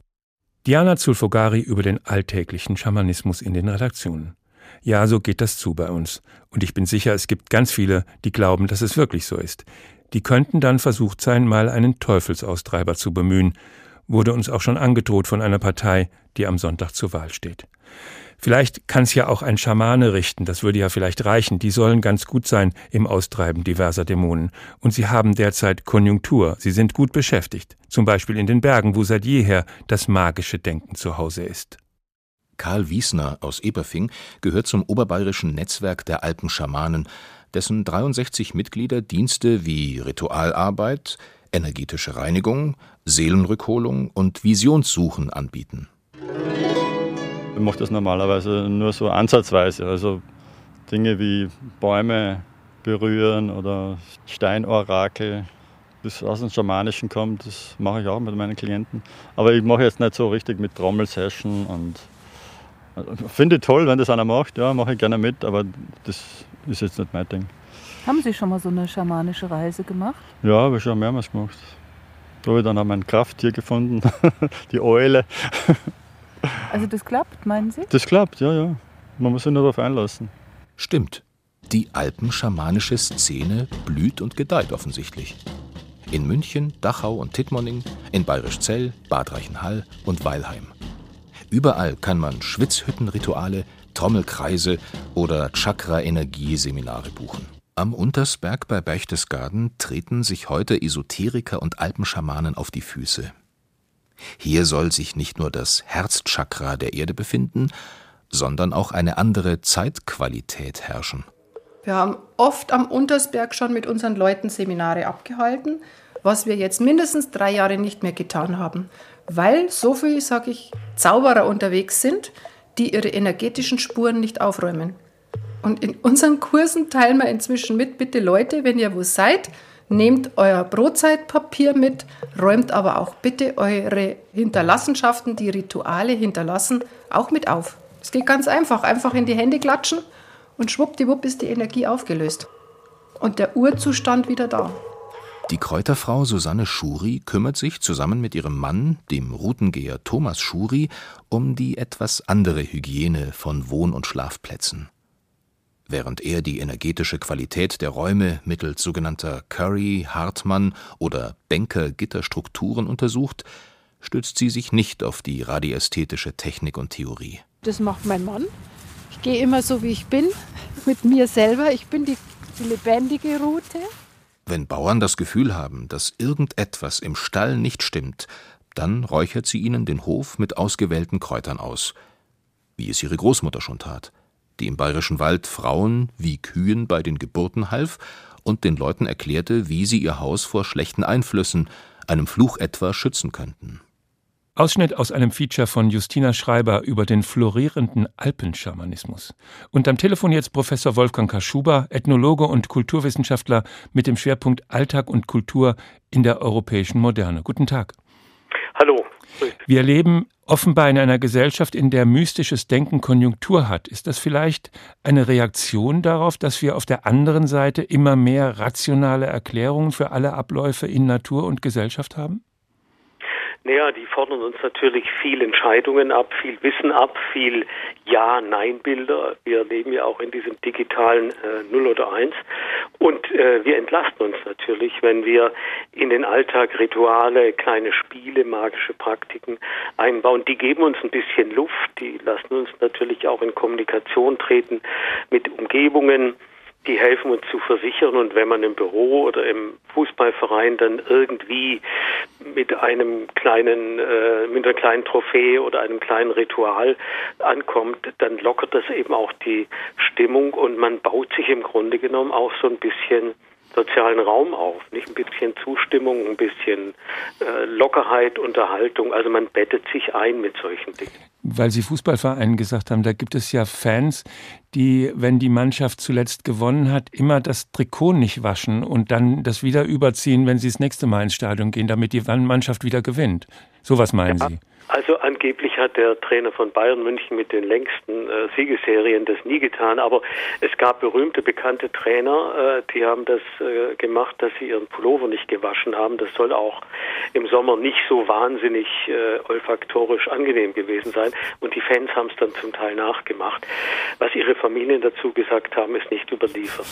Diana Zulfogari über den alltäglichen Schamanismus in den Redaktionen. Ja, so geht das zu bei uns. Und ich bin sicher, es gibt ganz viele, die glauben, dass es wirklich so ist. Die könnten dann versucht sein, mal einen Teufelsaustreiber zu bemühen. Wurde uns auch schon angedroht von einer Partei, die am Sonntag zur Wahl steht. Vielleicht kann es ja auch ein Schamane richten, das würde ja vielleicht reichen. Die sollen ganz gut sein im Austreiben diverser Dämonen. Und sie haben derzeit Konjunktur, sie sind gut beschäftigt. Zum Beispiel in den Bergen, wo seit jeher das magische Denken zu Hause ist. Karl Wiesner aus Eberfing gehört zum oberbayerischen Netzwerk der Alpenschamanen, dessen dreiundsechzig Mitglieder Dienste wie Ritualarbeit, energetische Reinigung, Seelenrückholung und Visionssuchen anbieten. Ich mache das normalerweise nur so ansatzweise, also Dinge wie Bäume berühren oder Steinorakel, das aus dem Schamanischen kommt, das mache ich auch mit meinen Klienten. Aber ich mache jetzt nicht so richtig mit Trommelsession und also, finde ich toll, wenn das einer macht, ja, mache ich gerne mit, aber das ist jetzt nicht mein Ding. Haben Sie schon mal so eine schamanische Reise gemacht? Ja, habe ich schon mehrmals gemacht. Da habe ich dann auch mein Krafttier gefunden, die Eule. Also das klappt, meinen Sie? Das klappt, ja, ja. Man muss sich nur darauf einlassen. Stimmt. Die alpenschamanische Szene blüht und gedeiht offensichtlich. In München, Dachau und Tittmoning, in Bayrischzell, Bad Reichenhall und Weilheim. Überall kann man Schwitzhüttenrituale, Trommelkreise oder Chakra-Energie-Seminare buchen. Am Untersberg bei Berchtesgaden treten sich heute Esoteriker und Alpenschamanen auf die Füße. Hier soll sich nicht nur das Herzchakra der Erde befinden, sondern auch eine andere Zeitqualität herrschen. Wir haben oft am Untersberg schon mit unseren Leuten Seminare abgehalten, was wir jetzt mindestens drei Jahre nicht mehr getan haben, weil so viele, sage ich, Zauberer unterwegs sind, die ihre energetischen Spuren nicht aufräumen. Und in unseren Kursen teilen wir inzwischen mit, bitte Leute, wenn ihr wo seid, nehmt euer Brotzeitpapier mit, räumt aber auch bitte eure Hinterlassenschaften, die Rituale hinterlassen, auch mit auf. Es geht ganz einfach, einfach in die Hände klatschen und schwuppdiwupp ist die Energie aufgelöst. Und der Urzustand wieder da. Die Kräuterfrau Susanne Schuri kümmert sich zusammen mit ihrem Mann, dem Routengeher Thomas Schuri, um die etwas andere Hygiene von Wohn- und Schlafplätzen. Während er die energetische Qualität der Räume mittels sogenannter Curry-, Hartmann- oder Benker-Gitterstrukturen untersucht, stützt sie sich nicht auf die radiästhetische Technik und Theorie. Das macht mein Mann. Ich gehe immer so, wie ich bin, mit mir selber. Ich bin die, die lebendige Rute. Wenn Bauern das Gefühl haben, dass irgendetwas im Stall nicht stimmt, dann räuchert sie ihnen den Hof mit ausgewählten Kräutern aus, wie es ihre Großmutter schon tat, die im Bayerischen Wald Frauen wie Kühen bei den Geburten half und den Leuten erklärte, wie sie ihr Haus vor schlechten Einflüssen, einem Fluch etwa, schützen könnten. Ausschnitt aus einem Feature von Justina Schreiber über den florierenden Alpenschamanismus. Und am Telefon jetzt Professor Wolfgang Kaschuba, Ethnologe und Kulturwissenschaftler mit dem Schwerpunkt Alltag und Kultur in der europäischen Moderne. Guten Tag. Hallo. Wir leben offenbar in einer Gesellschaft, in der mystisches Denken Konjunktur hat. Ist das vielleicht eine Reaktion darauf, dass wir auf der anderen Seite immer mehr rationale Erklärungen für alle Abläufe in Natur und Gesellschaft haben? Naja, die fordern uns natürlich viel Entscheidungen ab, viel Wissen ab, viel Ja-Nein-Bilder. Wir leben ja auch in diesem digitalen äh, null oder eins. Und äh, wir entlasten uns natürlich, wenn wir in den Alltag Rituale, kleine Spiele, magische Praktiken einbauen. Die geben uns ein bisschen Luft, die lassen uns natürlich auch in Kommunikation treten mit Umgebungen. Die helfen uns zu versichern, und wenn man im Büro oder im Fußballverein dann irgendwie mit einem kleinen, äh, mit einer kleinen Trophäe oder einem kleinen Ritual ankommt, dann lockert das eben auch die Stimmung und man baut sich im Grunde genommen auch so ein bisschen sozialen Raum auf, nicht ein bisschen Zustimmung, ein bisschen äh, Lockerheit, Unterhaltung, also man bettet sich ein mit solchen Dingen. Weil Sie Fußballverein gesagt haben, da gibt es ja Fans, die, wenn die Mannschaft zuletzt gewonnen hat, immer das Trikot nicht waschen und dann das wieder überziehen, wenn sie das nächste Mal ins Stadion gehen, damit die Mannschaft wieder gewinnt. Sowas meinen ja. Sie? Also angeblich hat der Trainer von Bayern München mit den längsten äh, Siegesserien das nie getan, aber es gab berühmte, bekannte Trainer, äh, die haben das äh, gemacht, dass sie ihren Pullover nicht gewaschen haben. Das soll auch im Sommer nicht so wahnsinnig äh, olfaktorisch angenehm gewesen sein, und die Fans haben es dann zum Teil nachgemacht. Was ihre Familien dazu gesagt haben, ist nicht überliefert.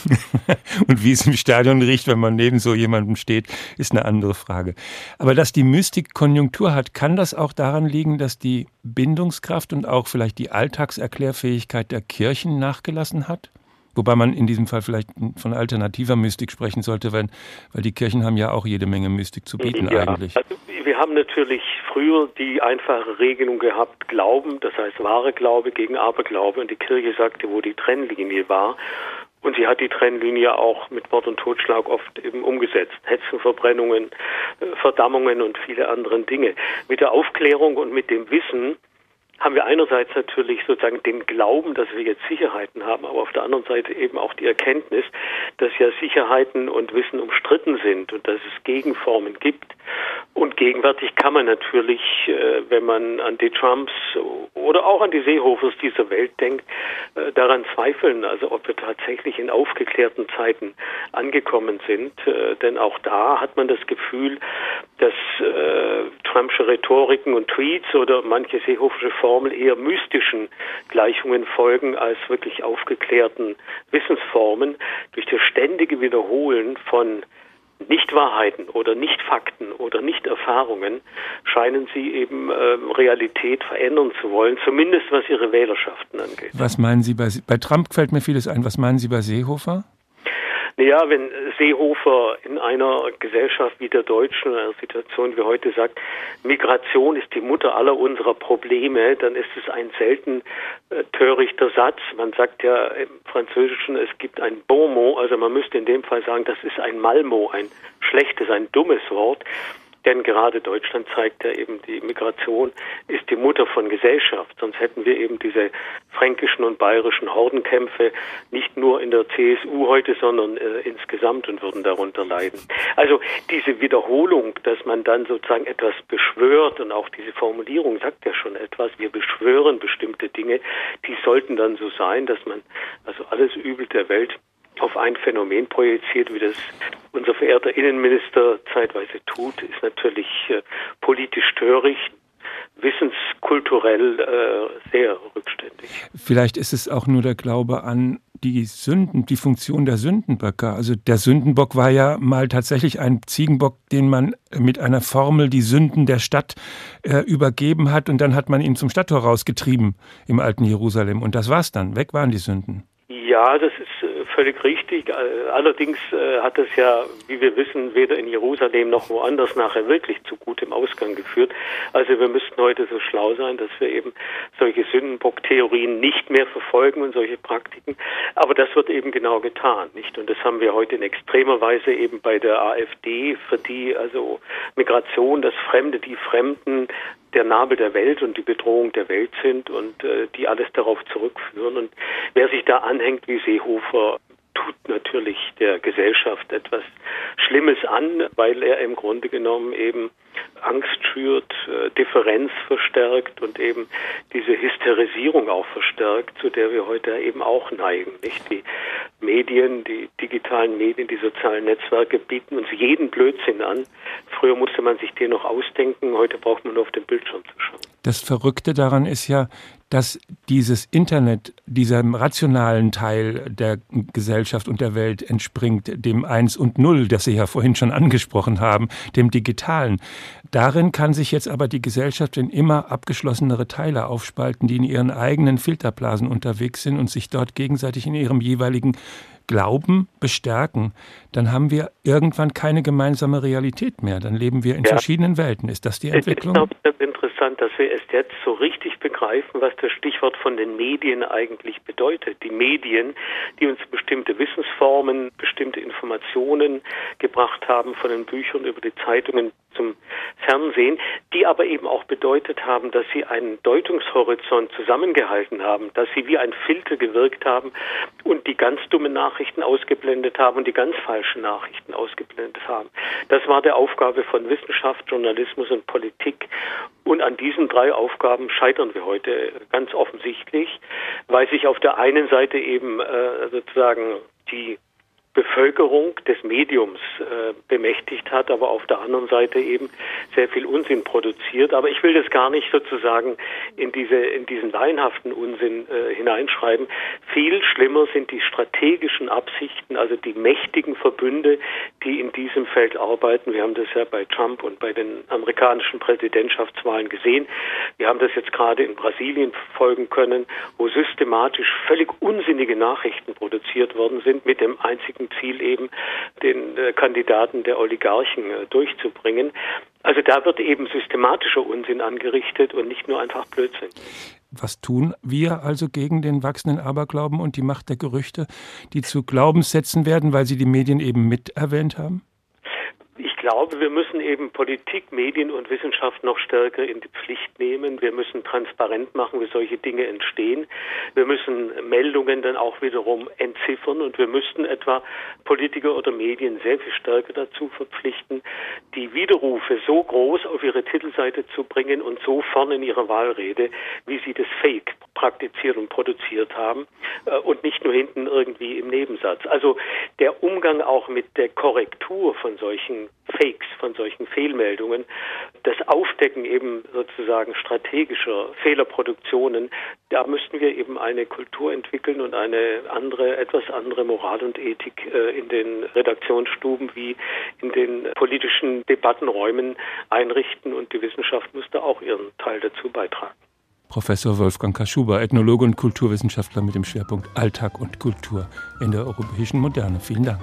Und wie es im Stadion riecht, wenn man neben so jemandem steht, ist eine andere Frage. Aber dass die Mystik Konjunktur hat, kann das auch daran liegen, dass die Bindungskraft und auch vielleicht die Alltagserklärfähigkeit der Kirchen nachgelassen hat? Wobei man in diesem Fall vielleicht von alternativer Mystik sprechen sollte, weil, weil die Kirchen haben ja auch jede Menge Mystik zu bieten ja, eigentlich. Also wir haben natürlich früher die einfache Regelung gehabt, Glauben, das heißt wahre Glaube gegen Aberglaube, und die Kirche sagte, wo die Trennlinie war. Und sie hat die Trennlinie auch mit Mord und Totschlag oft eben umgesetzt. Hexenverbrennungen, Verdammungen und viele andere Dinge. Mit der Aufklärung und mit dem Wissen haben wir einerseits natürlich sozusagen den Glauben, dass wir jetzt Sicherheiten haben, aber auf der anderen Seite eben auch die Erkenntnis, dass ja Sicherheiten und Wissen umstritten sind und dass es Gegenformen gibt. Und gegenwärtig kann man natürlich, wenn man an die Trumps oder auch an die Seehofers dieser Welt denkt, daran zweifeln, also ob wir tatsächlich in aufgeklärten Zeiten angekommen sind. Denn auch da hat man das Gefühl, dass Trumpsche Rhetoriken und Tweets oder manche seehofische Formel eher mystischen Gleichungen folgen als wirklich aufgeklärten Wissensformen. Durch das ständige Wiederholen von Nichtwahrheiten oder Nichtfakten oder Nichterfahrungen scheinen sie eben äh, Realität verändern zu wollen, zumindest was ihre Wählerschaften angeht. Was meinen Sie bei, bei Trump fällt mir vieles ein, was meinen Sie bei Seehofer? Naja, wenn Seehofer in einer Gesellschaft wie der deutschen, in einer Situation wie heute sagt, Migration ist die Mutter aller unserer Probleme, dann ist es ein selten äh, törichter Satz. Man sagt ja im Französischen, es gibt ein bon mot, also man müsste in dem Fall sagen, das ist ein Malmot, ein schlechtes, ein dummes Wort. Denn gerade Deutschland zeigt ja eben, die Migration ist die Mutter von Gesellschaft. Sonst hätten wir eben diese fränkischen und bayerischen Hordenkämpfe nicht nur in der C S U heute, sondern äh, insgesamt und würden darunter leiden. Also diese Wiederholung, dass man dann sozusagen etwas beschwört, und auch diese Formulierung sagt ja schon etwas, wir beschwören bestimmte Dinge, die sollten dann so sein, dass man also alles Übel der Welt auf ein Phänomen projiziert, wie das unser verehrter Innenminister zeitweise tut, ist natürlich äh, politisch töricht, wissenskulturell äh, sehr rückständig. Vielleicht ist es auch nur der Glaube an die Sünden, die Funktion der Sündenböcke. Also der Sündenbock war ja mal tatsächlich ein Ziegenbock, den man mit einer Formel die Sünden der Stadt äh, übergeben hat, und dann hat man ihn zum Stadttor rausgetrieben im alten Jerusalem, und das war's dann. Weg waren die Sünden. Ja, das ist äh, völlig richtig. Äh, allerdings äh, hat es ja, wie wir wissen, weder in Jerusalem noch woanders nachher wirklich zu gutem Ausgang geführt. Also wir müssten heute so schlau sein, dass wir eben solche Sündenbock-Theorien nicht mehr verfolgen und solche Praktiken. Aber das wird eben genau getan, nicht? Und das haben wir heute in extremer Weise eben bei der AfD, für die also Migration, das Fremde, die Fremden, der Nabel der Welt und die Bedrohung der Welt sind und äh, die alles darauf zurückführen. Und wer sich da anhängt wie Seehofer, tut natürlich der Gesellschaft etwas Schlimmes an, weil er im Grunde genommen eben Angst schürt, äh, Differenz verstärkt und eben diese Hysterisierung auch verstärkt, zu der wir heute eben auch neigen. Nicht? Die Medien, die digitalen Medien, die sozialen Netzwerke bieten uns jeden Blödsinn an. Früher musste man sich den noch ausdenken, heute braucht man nur auf den Bildschirm zu schauen. Das Verrückte daran ist ja, dass dieses Internet diesem rationalen Teil der Gesellschaft und der Welt entspringt, dem Eins und Null, das Sie ja vorhin schon angesprochen haben, dem Digitalen. Darin kann sich jetzt aber die Gesellschaft in immer abgeschlossenere Teile aufspalten, die in ihren eigenen Filterblasen unterwegs sind und sich dort gegenseitig in ihrem jeweiligen Glauben bestärken. Dann haben wir irgendwann keine gemeinsame Realität mehr. Dann leben wir in ja. verschiedenen Welten. Ist das die Entwicklung? Es ist auch interessant, dass wir erst jetzt so richtig begreifen, was das Stichwort von den Medien eigentlich bedeutet. Die Medien, die uns bestimmte Wissensformen, bestimmte Informationen gebracht haben, von den Büchern über die Zeitungen zum Fernsehen, die aber eben auch bedeutet haben, dass sie einen Deutungshorizont zusammengehalten haben, dass sie wie ein Filter gewirkt haben und die ganz dummen Nachrichten ausgeblendet haben und die ganz falschen Nachrichten ausgeblendet haben. Das war der Aufgabe von Wissenschaft, Journalismus und Politik. Und an diesen drei Aufgaben scheitern wir heute ganz offensichtlich, weil sich auf der einen Seite eben äh, sozusagen die Bevölkerung des Mediums äh, bemächtigt hat, aber auf der anderen Seite eben sehr viel Unsinn produziert. Aber ich will das gar nicht sozusagen in diese in diesen laienhaften Unsinn äh, hineinschreiben. Viel schlimmer sind die strategischen Absichten, also die mächtigen Verbünde, die in diesem Feld arbeiten. Wir haben das ja bei Trump und bei den amerikanischen Präsidentschaftswahlen gesehen. Wir haben das jetzt gerade in Brasilien verfolgen können, wo systematisch völlig unsinnige Nachrichten produziert worden sind mit dem einzigen Ziel eben, den äh, Kandidaten der Oligarchen äh, durchzubringen. Also da wird eben systematischer Unsinn angerichtet und nicht nur einfach Blödsinn. Was tun wir also gegen den wachsenden Aberglauben und die Macht der Gerüchte, die zu Glaubenssätzen werden, weil Sie die Medien eben mit erwähnt haben? Ich glaube, wir müssen eben Politik, Medien und Wissenschaft noch stärker in die Pflicht nehmen. Wir müssen transparent machen, wie solche Dinge entstehen. Wir müssen Meldungen dann auch wiederum entziffern und wir müssten etwa Politiker oder Medien sehr viel stärker dazu verpflichten, die Widerrufe so groß auf ihre Titelseite zu bringen und so vorne in ihrer Wahlrede, wie sie das Fake praktiziert und produziert haben und nicht nur hinten irgendwie im Nebensatz. Also der Umgang auch mit der Korrektur von solchen Fakes, von solchen Fehlmeldungen, das Aufdecken eben sozusagen strategischer Fehlerproduktionen, da müssten wir eben eine Kultur entwickeln und eine andere, etwas andere Moral und Ethik äh, in den Redaktionsstuben wie in den politischen Debattenräumen einrichten und die Wissenschaft muss da auch ihren Teil dazu beitragen. Professor Wolfgang Kaschuba, Ethnologe und Kulturwissenschaftler mit dem Schwerpunkt Alltag und Kultur in der europäischen Moderne. Vielen Dank.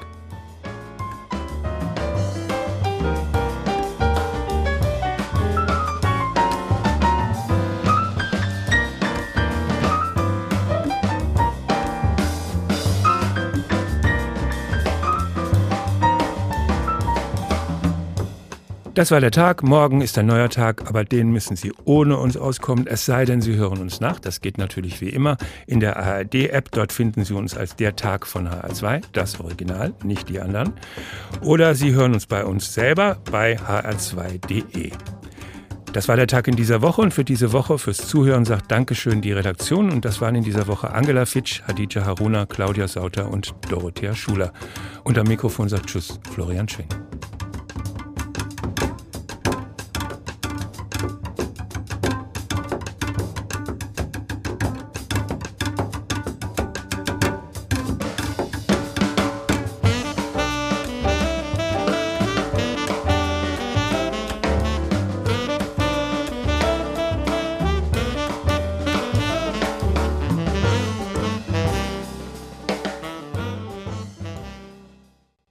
Das war der Tag, morgen ist ein neuer Tag, aber den müssen Sie ohne uns auskommen, es sei denn, Sie hören uns nach. Das geht natürlich wie immer in der A R D-App, dort finden Sie uns als der Tag von H R zwei, das Original, nicht die anderen. Oder Sie hören uns bei uns selber bei h r zwei punkt d e. Das war der Tag in dieser Woche und für diese Woche fürs Zuhören sagt Dankeschön die Redaktion und das waren in dieser Woche Angela Fitsch, Hadija Haruna, Claudia Sauter und Dorothea Schuler. Und am Mikrofon sagt Tschüss, Florian Schwing.